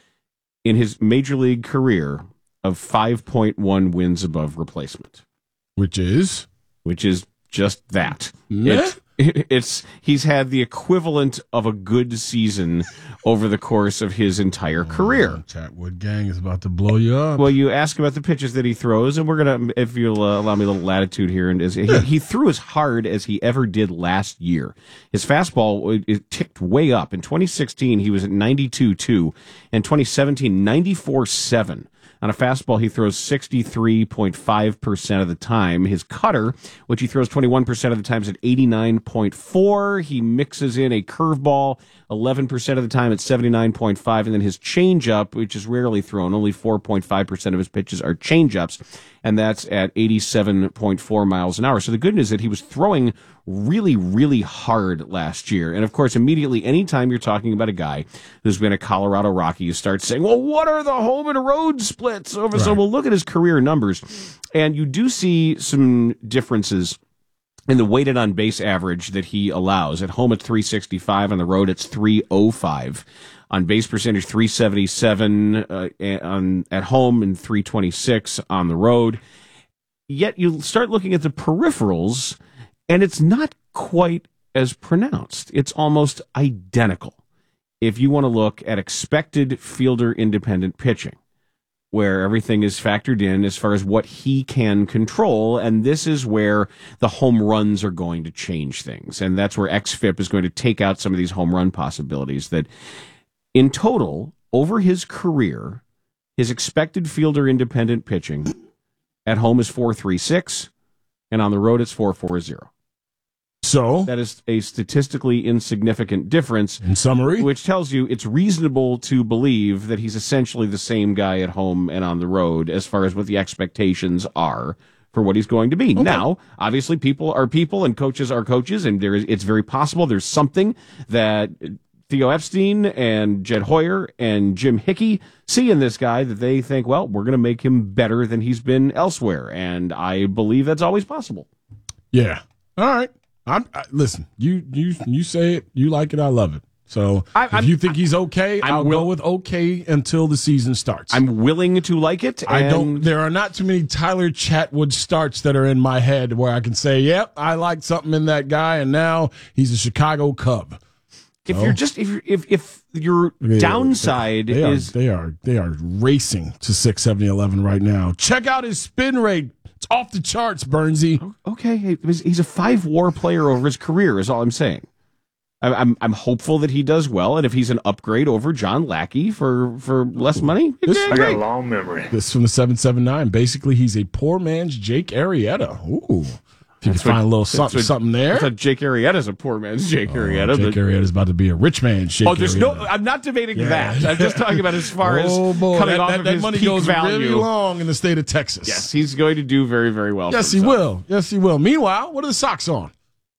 in his major league career of five point one wins above replacement. Which is? which is just that. Yeah. It, it's he's had the equivalent of a good season over the course of his entire career. Oh, Chatwood Gang is about to blow you up. Well, you ask about the pitches that he throws, and we're gonna, if you'll uh, allow me a little latitude here, and is, he, he threw as hard as he ever did last year. His fastball it ticked way up. In twenty sixteen, he was at ninety-two point two, and twenty seventeen, ninety-four point seven. On a fastball, he throws sixty-three point five percent of the time. His cutter, which he throws twenty-one percent of the time, is at eighty-nine point four. He mixes in a curveball eleven percent of the time at seventy-nine point five. And then his changeup, which is rarely thrown, only four point five percent of his pitches are changeups, and that's at eighty-seven point four miles an hour. So the good news is that he was throwing really, really hard last year. And of course, immediately, anytime you're talking about a guy who's been a Colorado Rocky, you start saying, well, what are the home and road splits over? Right. So we'll look at his career numbers, and you do see some differences in the weighted on base average that he allows. At home, it's three sixty-five. On the road, it's three oh five. On base percentage, three seventy-seven uh, on at home and three twenty-six on the road. Yet you start looking at the peripherals, and it's not quite as pronounced. It's almost identical. If you want to look at expected fielder independent pitching, where everything is factored in as far as what he can control, and this is where the home runs are going to change things. And that's where X F I P is going to take out some of these home run possibilities. That in total, over his career, his expected fielder independent pitching at home is four thirty-six, and on the road it's four forty. So that is a statistically insignificant difference. In summary, which tells you it's reasonable to believe that he's essentially the same guy at home and on the road as far as what the expectations are for what he's going to be. Okay. Now, obviously, people are people and coaches are coaches, and there is, it's very possible there's something that Theo Epstein and Jed Hoyer and Jim Hickey see in this guy that they think, well, we're going to make him better than he's been elsewhere. And I believe that's always possible. Yeah. All right. I'm, I, listen, you you you say it, you like it, I love it. So I, if you think he's okay, I'm I'll will, go with okay until the season starts. I'm willing to like it. I don't. There are not too many Tyler Chatwood starts that are in my head where I can say, "Yep, I liked something in that guy," and now he's a Chicago Cub. If so, you're just if you're, if if your they, downside they, they is are, they are they are racing to six seventy eleven right now. Check out his spin rate. It's off the charts, Burnsy. Okay, he's a five WAR player over his career, is all I'm saying. I'm I'm hopeful that he does well, and if he's an upgrade over John Lackey for, for less money, this, I got a long memory. This from the seven seven nine. Basically, he's a poor man's Jake Arrieta. Ooh. If you can find a little something, what, something there. I thought Jake Arrieta's a poor man's Jake oh, Arrieta. Jake but... Arrieta's about to be a rich man's Jake Oh, there's Arrieta. no. I'm not debating yeah. that. I'm just talking about as far oh, as boy. coming that, off that, of that his money peak goes value. really long in the state of Texas. Yes, he's going to do very, very well. Yes, for he himself. will. Yes, he will. Meanwhile, what are the Sox on?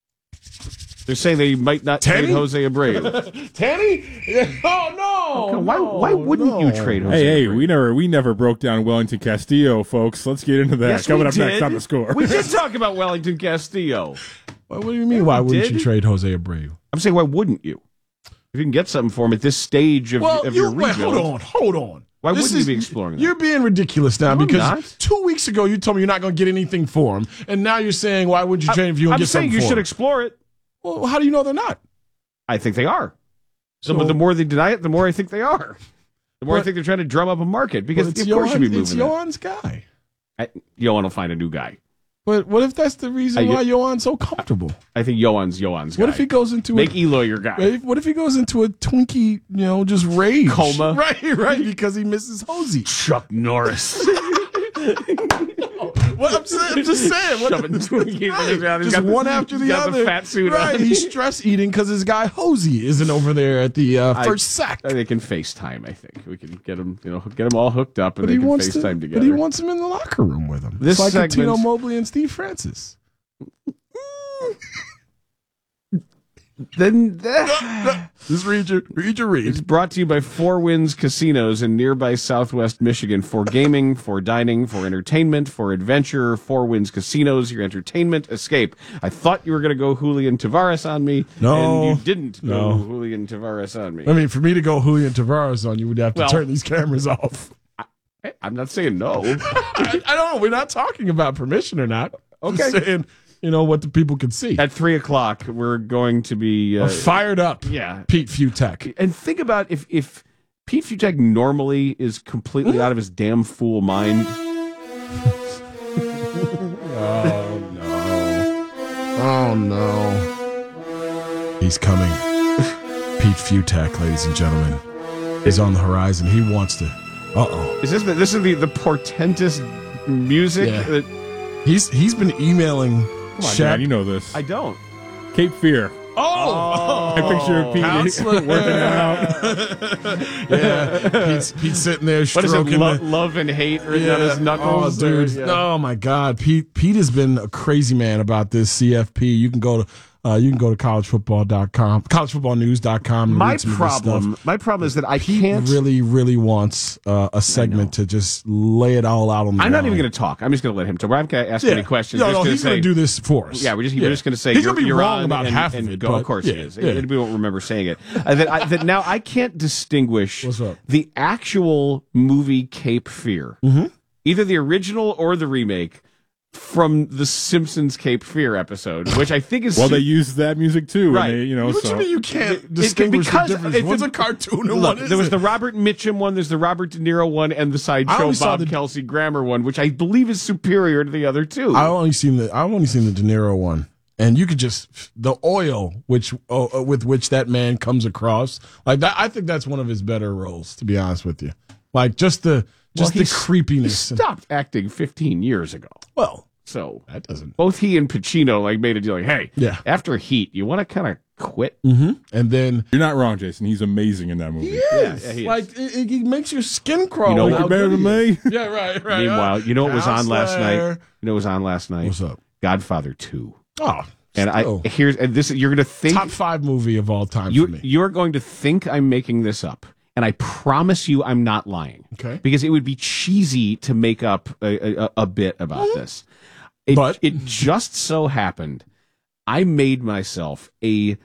They're saying they might not Tanny? trade Jose Abreu. Tanny? Oh no! Okay, why? Why wouldn't no. you trade Jose? Hey, hey, Abreu? we never, we never broke down Wellington Castillo, folks. Let's get into that. Yes, Coming we up did. next on The Score. We did talk about Wellington Castillo. Well, what do you mean? Why wouldn't did? you trade Jose Abreu? I'm saying, why wouldn't you? If you can get something for him at this stage of, well, of you, your wait, rebuild. hold on, hold on. Why this wouldn't is, you be exploring that? You're being ridiculous now no, because two weeks ago you told me you're not going to get anything for him, and now you're saying why would you trade him if you don't get something for him? I'm saying you should explore it. Well, how do you know they're not? I think they are. So, so the more they deny it, the more I think they are. The more but, I think they're trying to drum up a market because of course Yohan, you'd be moving it's that. Yohan's guy. I, Yohan will find a new guy. But what if that's the reason I, why Yohan's so comfortable? I think Yohan's Yohan's guy. What if he goes into make a, Eloy your guy? What if he goes into a Twinkie, you know, just rage coma? Right, right, because he misses Hosey. Chuck Norris. What I'm, saying, I'm just saying, what, right, just one the, after the other. The fat suit right, on. He's stress eating because his guy Hosey isn't over there at the uh, first I, sack. They can FaceTime. I think we can get him, you know, get them all hooked up, and but they he can wants FaceTime to, together. But he wants him in the locker room with him. This it's like segment, Tino Mobley and Steve Francis. Then uh, just read your read your read. It's brought to you by Four Winds Casinos in nearby Southwest Michigan. For gaming, for dining, for entertainment, for adventure. Four Winds Casinos, your entertainment escape. I thought you were going to go Julian Tavares on me, no, and you didn't no. go Julian Tavares on me. I mean, for me to go Julian Tavares on you, we'd have to well, turn these cameras off. I, I'm not saying no. I, I don't know. We're not talking about permission or not. Okay. I'm saying you know, what the people can see. At three o'clock, we're going to be... Uh, fired up yeah. Pete Fiutak. And think about if, if Pete Fiutak normally is completely out of his damn fool mind. Oh, no. Oh, no. He's coming. Pete Fiutak, ladies and gentlemen, is on the horizon. He wants to... Uh-oh. Is this the, this is the, the portentous music? Yeah. That, he's He's been emailing Come on, Shaq. Dad, you know this. I don't. Cape Fear. Oh! I picture Pete Counselor. working out. Yeah, Pete's, Pete's sitting there What is stroking it? Lo- the- love and hate written on his knuckles. Oh, dude. Yeah. Oh, my God. Pete Pete has been a crazy man about this C F P. You can go to uh, you can go to college football dot com, college football news dot com. And My read some of this problem, stuff. my problem is that I Pete can't. really, really wants uh, a segment to just lay it all out on the I'm not line. even going to talk. I'm just going to let him talk. We're not going to ask Yeah. any questions. No, We're just no, gonna he's say, going to do this for us. Yeah, we're just Yeah. we're just going to say He's you're, gonna be you're wrong on about and, half and of it, go. but Of course yeah, he is. yeah. We won't remember saying it. Uh, that, I, that now I can't distinguish the actual movie Cape Fear, Mm-hmm. either the original or the remake, from the Simpsons Cape Fear episode, which I think is Well, su- they use that music too. Right. And they, you know, What so. you mean you can't It- distinguish because the difference? if One's it- a cartoon and Look, one is there was the Robert Mitchum one, there's the Robert De Niro one, and the I sideshow only saw Bob the- Kelsey Grammer one, which I believe is superior to the other two. I only seen the I only seen the De Niro one, and you could just the oil which uh, with which that man comes across like that. I think that's one of his better roles, to be honest with you. Like just the just Well, the he's- creepiness. He stopped acting fifteen years ago. Well, so that doesn't. Both he and Pacino like made a deal. Like, hey, Yeah. after Heat, you want to kind of quit. Mm-hmm. And then You're not wrong, Jason. He's amazing in that movie. he is Yeah, yeah, he is. like it, it, it makes your skin crawl. You know like what- how better good than he is. me? Yeah, right, right. Meanwhile, you know what was on last night? Counselor. You know what was on last night? What's up? Godfather two. Oh, And still. I here's and this you're going to think top five movie of all time you for me. you're going to think I'm making this up. And I promise you I'm not lying. Okay. Because it would be cheesy to make up a, a, a bit about this. It, But- it just so happened I made myself a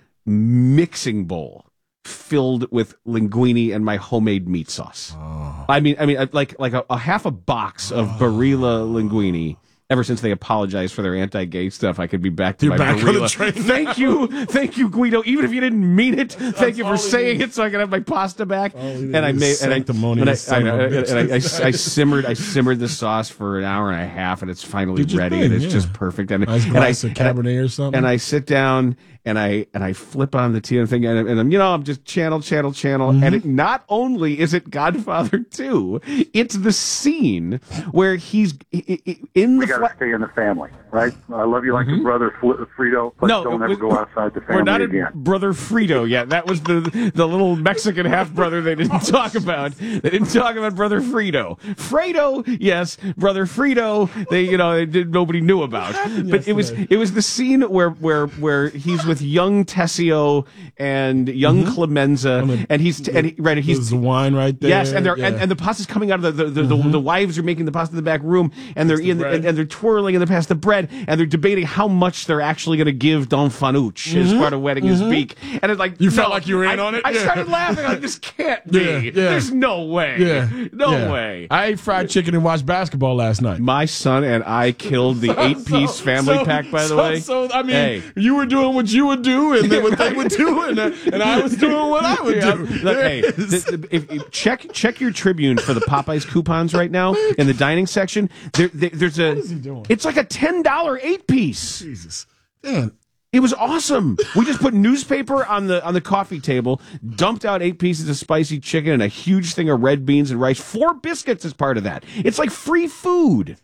mixing bowl filled with linguine and my homemade meat sauce. Oh. I mean, I mean, like like a, a half a box of Barilla linguine. Ever since they apologized for their anti-gay stuff, I could be back to You're my back on the Barilla. train now. Thank you, thank you, Guido. Even if you didn't mean it, thank you all for he saying needs. it, so I can have my pasta back. All he And I needs made is and I, sanctimonious and I, son of a I- bitch. and I, I, I simmered, I simmered the sauce for an hour and a half, and it's finally Did your ready, thing, and it's yeah. just perfect. And, Nice and I, glass of and I- Cabernet or something. and I sit down and I and I flip on the T V thing, and, and I'm you know I'm just channel, channel, channel, Mm-hmm. and it not only is it Godfather two, it's the scene where he's i- i- in the. We got to stay in the family, right? I love you like your brother Fl- Frito, but No, don't ever we- go outside the family We're not again. at Brother Frito yet. That was the the little Mexican half brother they didn't talk about. They didn't talk about Brother Frito. Fredo, yes, Brother Frito. They you know they did, nobody knew about. But it was it was the scene where where where he's with young Tessio and young Clemenza, and he's and he, right he's There's the wine right there. Yes, and they're and, Yeah. and the pasta's coming out of the the, the, the the wives are making the pasta in the back room, and they're in and, and they're twirling and they pass the bread, and they're debating how much they're actually going to give Don Fanucci as Mhm. part of wetting his Mhm. beak, and it's like You felt no, like you were in I, on it? I Yeah. started laughing like this can't be. Yeah, yeah. There's no way. Yeah. no Yeah. way. I ate fried chicken and watched basketball last night. My son and I killed the eight-piece family so- pack. By the so- way, so I mean, Hey. you were doing what you would do, and then what they would do, and, uh, and I was doing what I would Yeah, do. look, hey, th- th- if, if- check check your Tribune for the Popeyes coupons right now in the dining section. There, there, there's a. What is he doing? It's like a ten dollar eight piece. Jesus, man. It was awesome. We just put newspaper on the on the coffee table, dumped out eight pieces of spicy chicken and a huge thing of red beans and rice. Four biscuits as part of that. It's like free food.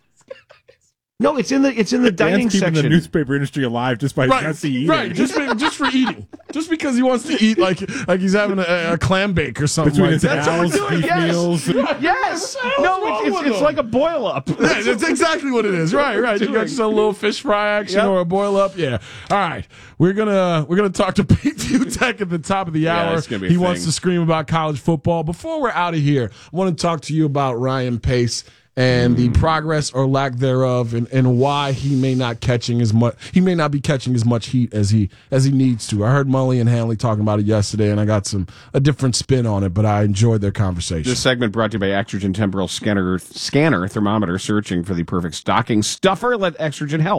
No, it's in the it's in the dining Dan's keeping section. the newspaper industry alive just by Right, Jesse eating. right, just for, just for eating, just because he wants to eat like like he's having a, a clam bake or something Between like his that. That's what we're Owls, doing. beef Yes, meals. yes. What's No, wrong it's, with it's, it's him? like a boil up. Yeah, that's exactly what it is. Right, right. You got just a little fish fry action Yep. or a boil up. Yeah. All right. We're gonna we're gonna talk to Pete Fiutak at the top of the Yeah, hour. it's gonna be a he thing. wants to scream about college football. Before we're out of here, I want to talk to you about Ryan Pace and the progress or lack thereof, and, and why he may not catching as much he may not be catching as much heat as he as he needs to. I heard Mully and Hanley talking about it yesterday, and I got some a different spin on it, but I enjoyed their conversation. This segment brought to you by Extrogen Temporal Scanner Scanner Thermometer. Searching for the perfect stocking stuffer. Let Extrogen help.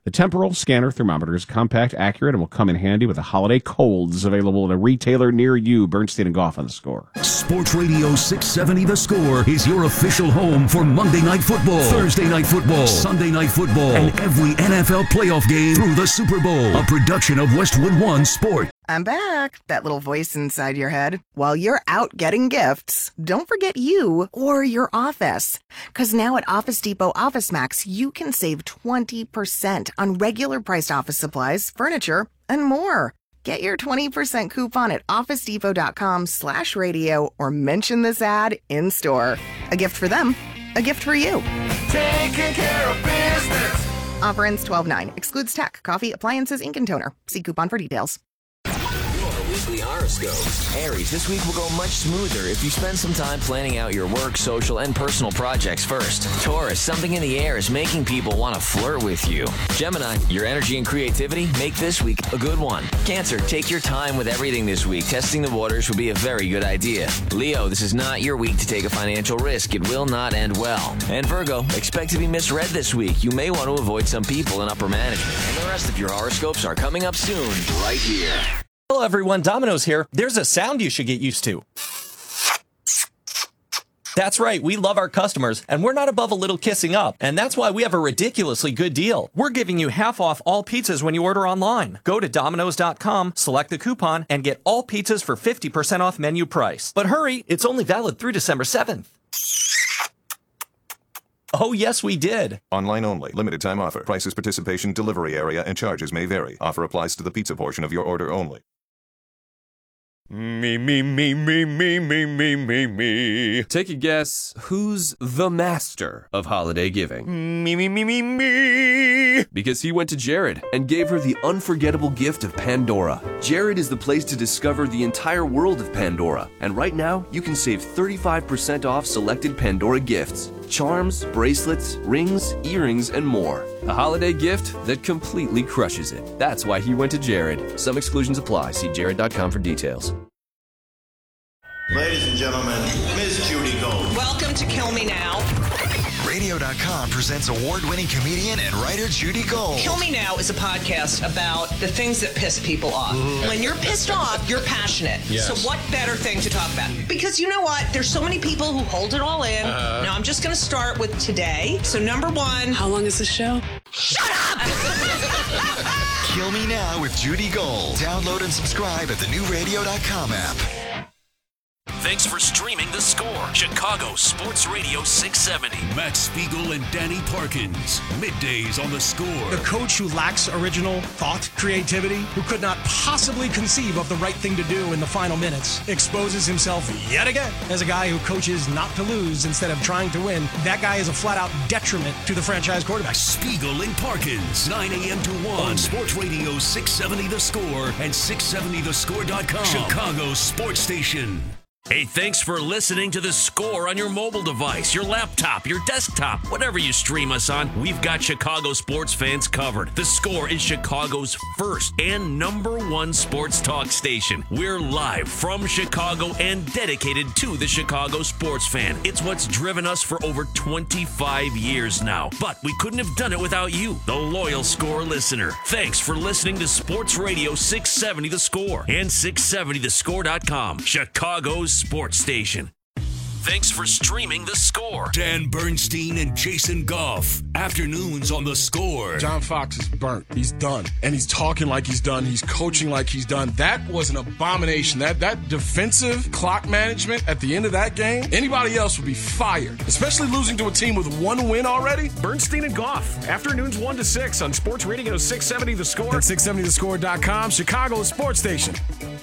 The temporal scanner thermometer is compact, accurate, and will come in handy with the holiday colds, available at a retailer near you. Bernstein and Goff on the Score. Sports Radio six seventy The Score is your official home for Monday Night Football, Thursday Night Football, Sunday Night Football, and every N F L playoff game through the Super Bowl. A production of Westwood One Sport. I'm back. That little voice inside your head. While you're out getting gifts, don't forget you or your office. Because now at Office Depot Office Max, you can save twenty percent on regular priced office supplies, furniture, and more. Get your twenty percent coupon at OfficeDepot.com slash radio or mention this ad in store. A gift for them, a gift for you. Taking care of business. Offer ends twelve nine. Excludes tech, coffee, appliances, ink, and toner. See coupon for details. Weekly horoscope. Aries, this week will go much smoother if you spend some time planning out your work, social, and personal projects first. Taurus, something in the air is making people want to flirt with you. Gemini, your energy and creativity make this week a good one. Cancer, take your time with everything this week. Testing the waters will be a very good idea. Leo, this is not your week to take a financial risk. It will not end well. And Virgo, expect to be misread this week. You may want to avoid some people in upper management. And the rest of your horoscopes are coming up soon, right here. Hello everyone, Domino's here. There's a sound you should get used to. That's right, we love our customers, and we're not above a little kissing up, and that's why we have a ridiculously good deal. We're giving you half off all pizzas when you order online. Go to Domino's dot com, select the coupon, and get all pizzas for fifty percent off menu price. But hurry, it's only valid through December seventh. Oh, yes, we did. Online only. Limited time offer. Prices, participation, delivery area, and charges may vary. Offer applies to the pizza portion of your order only. Me, me, me, me, me, me, me, me, me. Take a guess, who's the master of holiday giving? Me, me, me, me, me. Because he went to Jared and gave her the unforgettable gift of Pandora. Jared is the place to discover the entire world of Pandora. And right now, you can save thirty-five percent off selected Pandora gifts. Charms, bracelets, rings, earrings, and more. A holiday gift that completely crushes it. That's why he went to Jared. Some exclusions apply. See jared dot com for details. Ladies and gentlemen, Miss Judy Gold. Welcome to Kill Me Now. Radio dot com presents award-winning comedian and writer Judy Gold. Kill Me Now is a podcast about the things that piss people off. Mm-hmm. When you're pissed off, you're passionate. Yes. So what better thing to talk about? Because you know what? There's so many people who hold it all in. Uh-huh. Now I'm just going to start with today. So number one. How long is the show? Shut up! Kill Me Now with Judy Gold. Download and subscribe at the new radio dot com app. Thanks for streaming The Score. Chicago Sports Radio six seventy. Matt Spiegel and Danny Parkins. Middays on The Score. The coach who lacks original thought, creativity, who could not possibly conceive of the right thing to do in the final minutes, exposes himself yet again as a guy who coaches not to lose instead of trying to win. That guy is a flat-out detriment to the franchise quarterback. Spiegel and Parkins. nine a.m. to one. On Sports Radio six seventy The Score and six seventy the score dot com. Chicago Sports Station. Hey, thanks for listening to The Score on your mobile device, your laptop, your desktop, whatever you stream us on. We've got Chicago sports fans covered. The Score is Chicago's first and number one sports talk station. We're live from Chicago and dedicated to the Chicago sports fan. It's what's driven us for over twenty-five years now. But we couldn't have done it without you, the loyal Score listener. Thanks for listening to Sports Radio six seventy The Score and six seventy the score dot com, Chicago's sports station. Thanks for streaming The Score. Dan Bernstein and Jason Goff. Afternoons on The Score. John Fox is burnt. He's done. And he's talking like he's done. He's coaching like he's done. That was an abomination. That that defensive clock management at the end of that game, anybody else would be fired. Especially losing to a team with one win already. Bernstein and Goff. Afternoons one to six on Sports Radio six seventy The Score. At six seventy the score dot com, Chicago's sports station.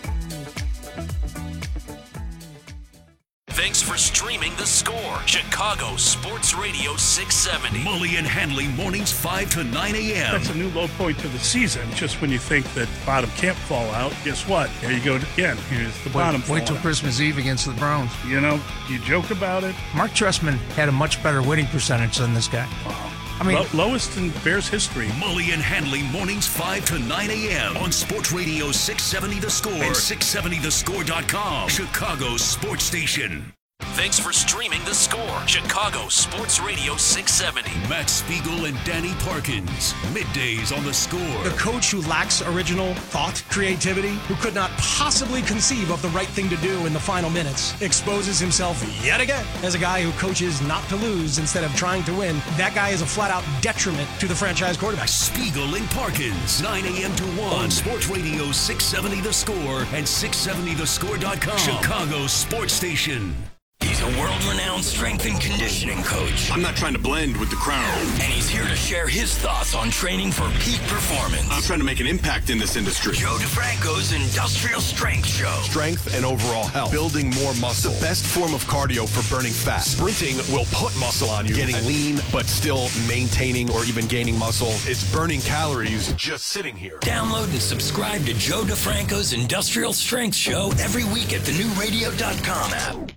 Thanks for streaming The Score. Chicago Sports Radio six seventy. Mully and Hanley mornings five to nine a.m. That's a new low point to the season. Just when you think that bottom can't fall out, guess what? There you go again. Here's the wait, bottom Wait till out. Christmas Eve against the Browns. You know, you joke about it. Mark Trestman had a much better winning percentage than this guy. Wow. I mean, Lo- lowest in Bears history. Mully and Hanley mornings five to nine a.m. on Sports Radio six seventy The Score and six seventy the score dot com. Chicago's sports station. Thanks for streaming The Score, Chicago Sports Radio six seventy. Matt Spiegel and Danny Parkins, middays on The Score. The coach who lacks original thought, creativity, who could not possibly conceive of the right thing to do in the final minutes, exposes himself yet again as a guy who coaches not to lose instead of trying to win. That guy is a flat-out detriment to the franchise quarterback. Spiegel and Parkins, nine a.m. to one on Sports Radio six seventy The Score and six seventy the score dot com, Chicago Sports Station. He's a world-renowned strength and conditioning coach. I'm not trying to blend with the crowd. And he's here to share his thoughts on training for peak performance. I'm trying to make an impact in this industry. Joe DeFranco's Industrial Strength Show. Strength and overall health. Building more muscle. The best form of cardio for burning fat. Sprinting will put muscle on you. Getting lean, but still maintaining or even gaining muscle. It's burning calories just sitting here. Download and subscribe to Joe DeFranco's Industrial Strength Show every week at the new radio dot com app.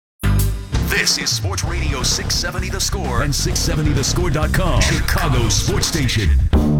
This is Sports Radio six seventy The Score and six seventy the score dot com, Chicago Sports Station.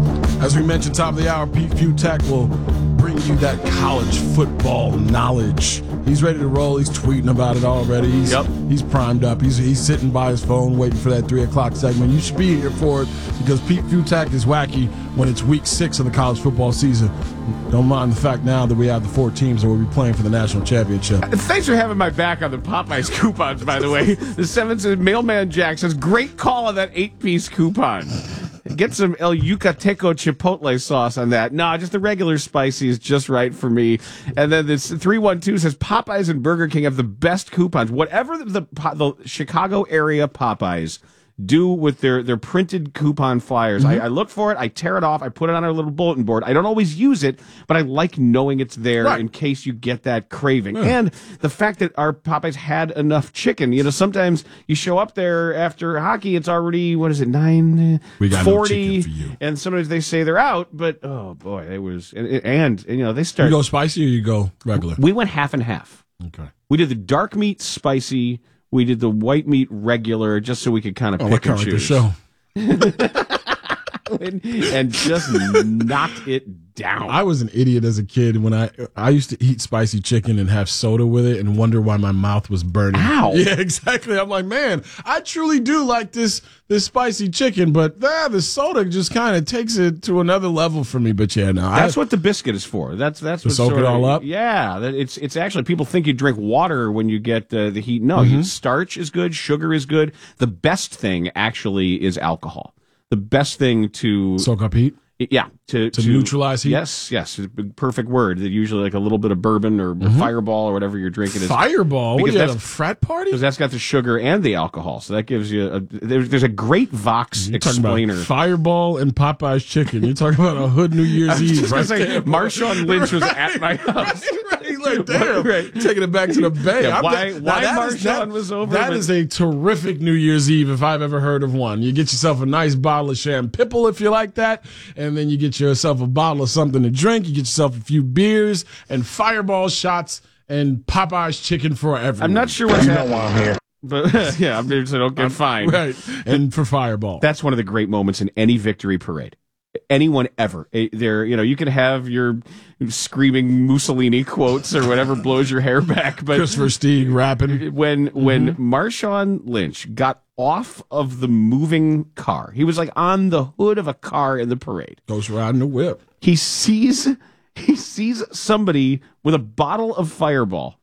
As we mentioned, top of the hour, Pete Fiutak will bring you that college football knowledge. He's ready to roll. He's tweeting about it already. He's, yep. he's primed up. He's he's sitting by his phone waiting for that three o'clock segment. You should be here for it because Pete Fiutak is wacky when it's week six of the college football season. Don't mind the fact now that we have the four teams that will be playing for the national championship. Thanks for having my back on the Popeyes coupons, by the way. The seven says, Mailman Jack says, great call on that eight-piece coupon. Get some El Yucateco Chipotle sauce on that. No, just the regular spicy is just right for me. And then this three one two says, Popeyes and Burger King have the best coupons. Whatever the, the Chicago area Popeyes do with their, their printed coupon flyers. Mm-hmm. I, I look for it, I tear it off, I put it on our little bulletin board. I don't always use it, but I like knowing it's there right. in case you get that craving. Yeah. And the fact that our Popeyes had enough chicken. You know, sometimes you show up there after hockey, it's already, what is it, nine we got forty, no chicken for you. And sometimes they say they're out, but oh boy, it was, and, and you know, they start. You go spicy or you go regular? We went half and half. Okay. We did the dark meat spicy. We did the white meat regular just so we could kind of oh, pick and choose. Like the show. and, and just knocked it down. I was an idiot as a kid when I I used to eat spicy chicken and have soda with it and wonder why my mouth was burning. Ow. Yeah, exactly. I'm like, man, I truly do like this this spicy chicken, but ah, the soda just kind of takes it to another level for me. But yeah, no, that's I, what the biscuit is for. That's that's to what soak sort it all of, up. Yeah, that it's it's actually people think you drink water when you get uh, the heat. No, Mm-hmm. you, starch is good, sugar is good. The best thing actually is alcohol. The best thing to soak up heat. Yeah, to, to, to neutralize heat. Yes, yes, perfect word. Usually like a little bit of bourbon or mm-hmm. Fireball or whatever you're drinking. Is, Fireball? What, you at a frat party? Because that's got the sugar and the alcohol, so that gives you a. There's, there's a great Vox you're explainer. About Fireball and Popeye's chicken. You're talking about a hood New Year's Eve. Right say, Marshawn Lynch was right, at my house. Right, right, like, damn, right. Taking it back to the Bay. Yeah, why the, why Marshawn that, was over? That is a terrific New Year's Eve if I've ever heard of one. You get yourself a nice bottle of Champipple if you like that, and then you get yourself a bottle of something to drink. You get yourself a few beers and Fireball shots and Popeye's chicken for everyone. I'm not sure what's you know why I'm here. But yeah, I'm just saying, okay, fine. Right. And for Fireball. That's one of the great moments in any victory parade. Anyone ever. There, you know, you can have your screaming Mussolini quotes or whatever blows your hair back, but Christopher Steig rapping. When when mm-hmm. Marshawn Lynch got off of the moving car, he was like on the hood of a car in the parade. Goes riding the whip. He sees he sees somebody with a bottle of Fireball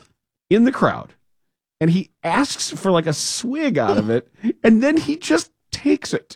in the crowd, and he asks for like a swig out of it, and then he just takes it.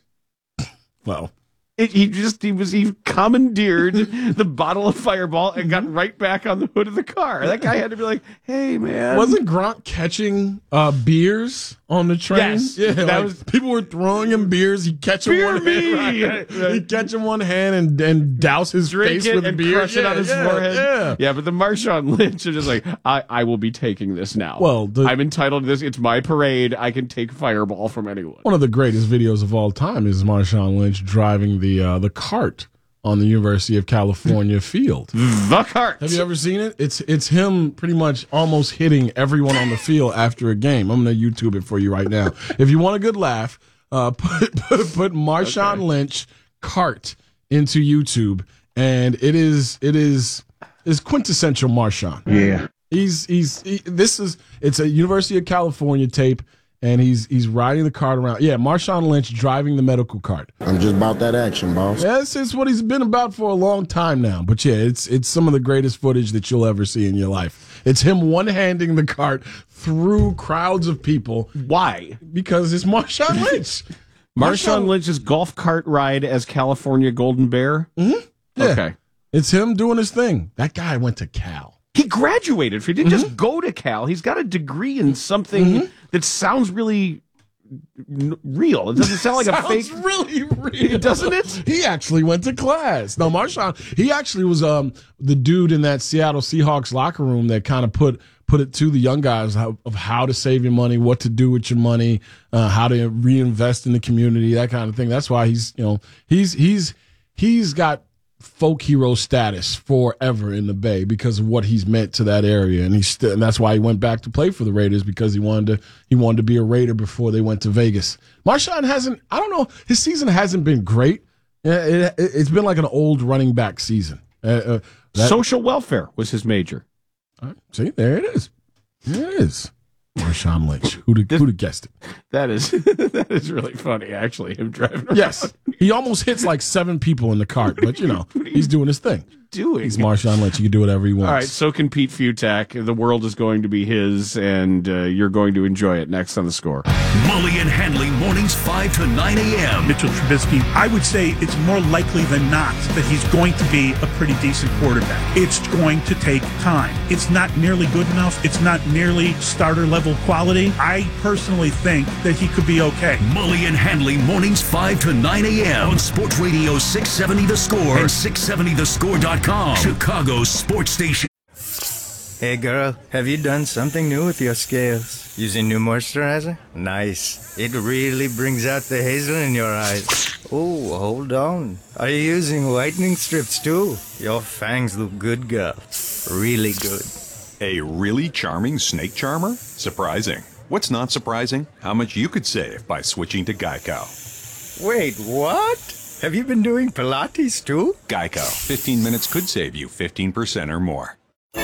Well. It, he just, he was, he commandeered the bottle of Fireball and got right back on the hood of the car. That guy had to be like, hey, man. Wasn't Gronk catching uh, beers on the train? Yes. Yeah, that like was, people were throwing him beers. He'd catch him beer one me. hand. Right, right. He'd catch him one hand and, and douse his Drink face it with and beer. crush it yeah, on his yeah, forehead. Yeah. yeah, but the Marshawn Lynch is just like, I, I will be taking this now. Well, the, I'm entitled to this. It's my parade. I can take Fireball from anyone. One of the greatest videos of all time is Marshawn Lynch driving the uh, the cart on the University of California field. The cart. Have you ever seen it? It's it's him pretty much almost hitting everyone on the field after a game. I'm going to YouTube it for you right now. If you want a good laugh, uh, put put, put Marshawn okay. Lynch cart into YouTube, and it is it is is quintessential Marshawn. Yeah. He's he's he, this is it's a University of California tape, and he's he's riding the cart around. Yeah, Marshawn Lynch driving the medical cart. I'm just about that action, boss. Yeah, it's, it's what he's been about for a long time now. But yeah, it's it's some of the greatest footage that you'll ever see in your life. It's him one-handing the cart through crowds of people. Why? Because it's Marshawn Lynch. Marshawn, Marshawn Lynch's golf cart ride as California Golden Bear? Mm-hmm. Yeah. Okay. It's him doing his thing. That guy went to Cal. He graduated. He didn't mm-hmm. just go to Cal. He's got a degree in something mm-hmm. that sounds really n- real. It doesn't sound like a fake. Sounds really real, doesn't it? He actually went to class. No, Marshawn. He actually was um the dude in that Seattle Seahawks locker room that kind of put put it to the young guys how, of how to save your money, what to do with your money, uh, how to reinvest in the community, that kind of thing. That's why he's you know he's he's he's got folk hero status forever in the Bay because of what he's meant to that area, and he's st- and that's why he went back to play for the Raiders, because he wanted to he wanted to be a Raider before they went to Vegas. Marshawn hasn't I don't know his season hasn't been great. It, it, it's been like an old running back season. Uh, uh, that, Social welfare was his major. All right, see, there it is. There it is. Marshawn Lynch. Who'd have, who'd have guessed it? That is that is really funny, actually, him driving around. Yes. He almost hits like seven people in the cart, but, you know, he's doing his thing. Doing? He's Marshawn Lynch. He can do whatever he wants. All right, so can Pete Futak. The world is going to be his, and uh, you're going to enjoy it next on The Score. Mully and Hanley, mornings five to nine a.m. Mitchell Trubisky, I would say it's more likely than not that he's going to be a pretty decent quarterback. It's going to take time. It's not nearly good enough. It's not nearly starter-level quality. I personally think that he could be okay. Mully and Hanley, mornings five to nine a.m. on Sports Radio six seventy The Score and six seventy the score dot com, Chicago's sports station. Hey girl, have you done something new with your scales? Using new moisturizer? Nice. It really brings out the hazel in your eyes. Oh, hold on. Are you using whitening strips too? Your fangs look good, girl. Really good. A really charming snake charmer? Surprising. What's not surprising? How much you could save by switching to Geico. Wait, what? Have you been doing Pilates too? Geico. fifteen minutes could save you fifteen percent or more.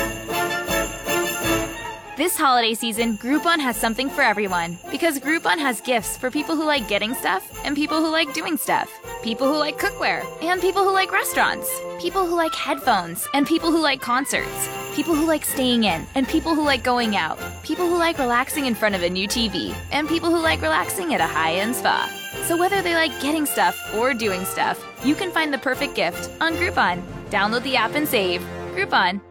This holiday season, Groupon has something for everyone. Because Groupon has gifts for people who like getting stuff and people who like doing stuff. People who like cookware and people who like restaurants. People who like headphones and people who like concerts. People who like staying in and people who like going out. People who like relaxing in front of a new T V and people who like relaxing at a high-end spa. So whether they like getting stuff or doing stuff, you can find the perfect gift on Groupon. Download the app and save. Groupon.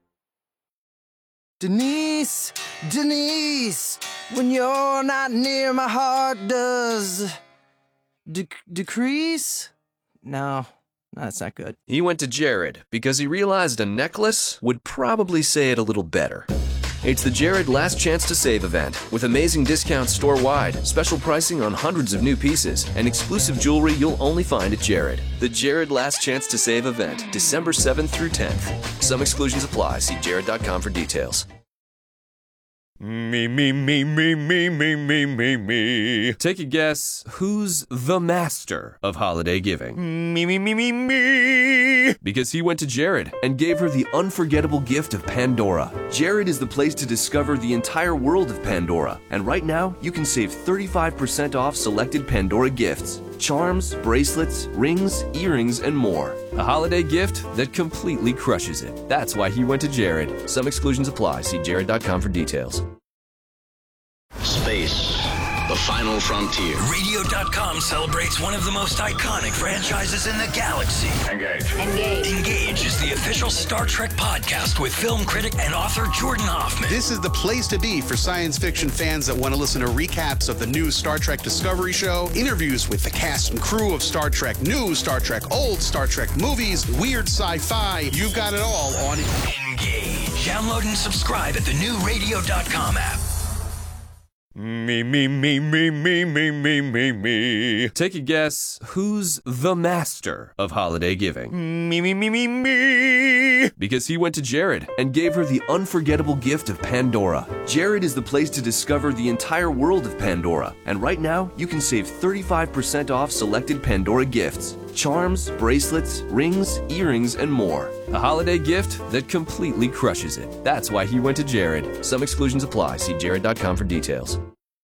Denise, Denise, when you're not near, my heart does de- decrease? No, that's not good. He went to Jared because he realized a necklace would probably say it a little better. It's the Jared Last Chance to Save event, with amazing discounts store-wide, special pricing on hundreds of new pieces, and exclusive jewelry you'll only find at Jared. The Jared Last Chance to Save event, December seventh through tenth. Some exclusions apply. See jared dot com for details. Me, me, me, me, me, me, me, me, me. Take a guess, who's the master of holiday giving? Me, me, me, me, me. Because he went to Jared and gave her the unforgettable gift of Pandora. Jared is the place to discover the entire world of Pandora. And right now, you can save thirty-five percent off selected Pandora gifts. Charms, bracelets, rings, earrings, and more. A holiday gift that completely crushes it. That's why he went to Jared. Some exclusions apply. See jared dot com for details. Space, the final frontier. Radio dot com celebrates one of the most iconic franchises in the galaxy. Engage. Engage. Engage is the official Star Trek podcast with film critic and author Jordan Hoffman. This is the place to be for science fiction fans that want to listen to recaps of the new Star Trek Discovery show, interviews with the cast and crew of Star Trek New, Star Trek Old, Star Trek movies, weird sci-fi. You've got it all on Engage. Download and subscribe at the new radio dot com app. Me, me, me, me, me, me, me, me, me. Take a guess, who's the master of holiday giving? Me, me, me, me, me. Because he went to Jared and gave her the unforgettable gift of Pandora. Jared is the place to discover the entire world of Pandora. And right now, you can save thirty-five percent off selected Pandora gifts. Charms, bracelets, rings, earrings, and more. A holiday gift that completely crushes it. That's why he went to Jared. Some exclusions apply. See jared dot com for details.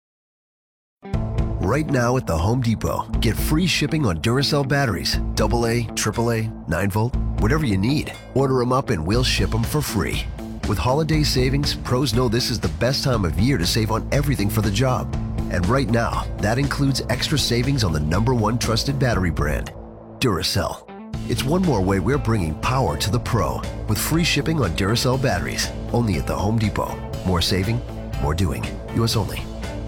Right now at the Home Depot, get free shipping on Duracell batteries, double A, triple A, nine volt, whatever you need. Order them up and we'll ship them for free. With holiday savings, pros know this is the best time of year to save on everything for the job. And right now, that includes extra savings on the number one trusted battery brand, Duracell. It's one more way we're bringing power to the pro with free shipping on Duracell batteries, only at the Home Depot. More saving, more doing. U S only.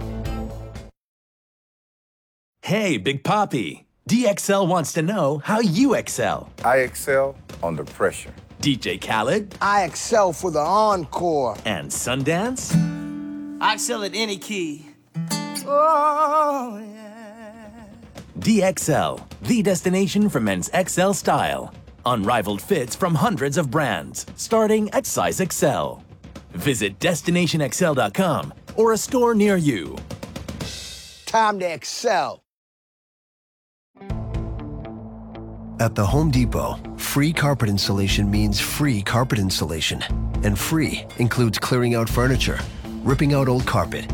Hey, Big Papi. D X L wants to know how you excel. I excel under pressure. D J Khaled. I excel for the encore. And Sundance. I excel at any key. Oh, yeah. D X L, the destination for men's X L style. Unrivaled fits from hundreds of brands, starting at size X L. Visit destination x l dot com or a store near you. Time to excel. At the Home Depot, free carpet installation means free carpet installation. And free includes clearing out furniture, ripping out old carpet,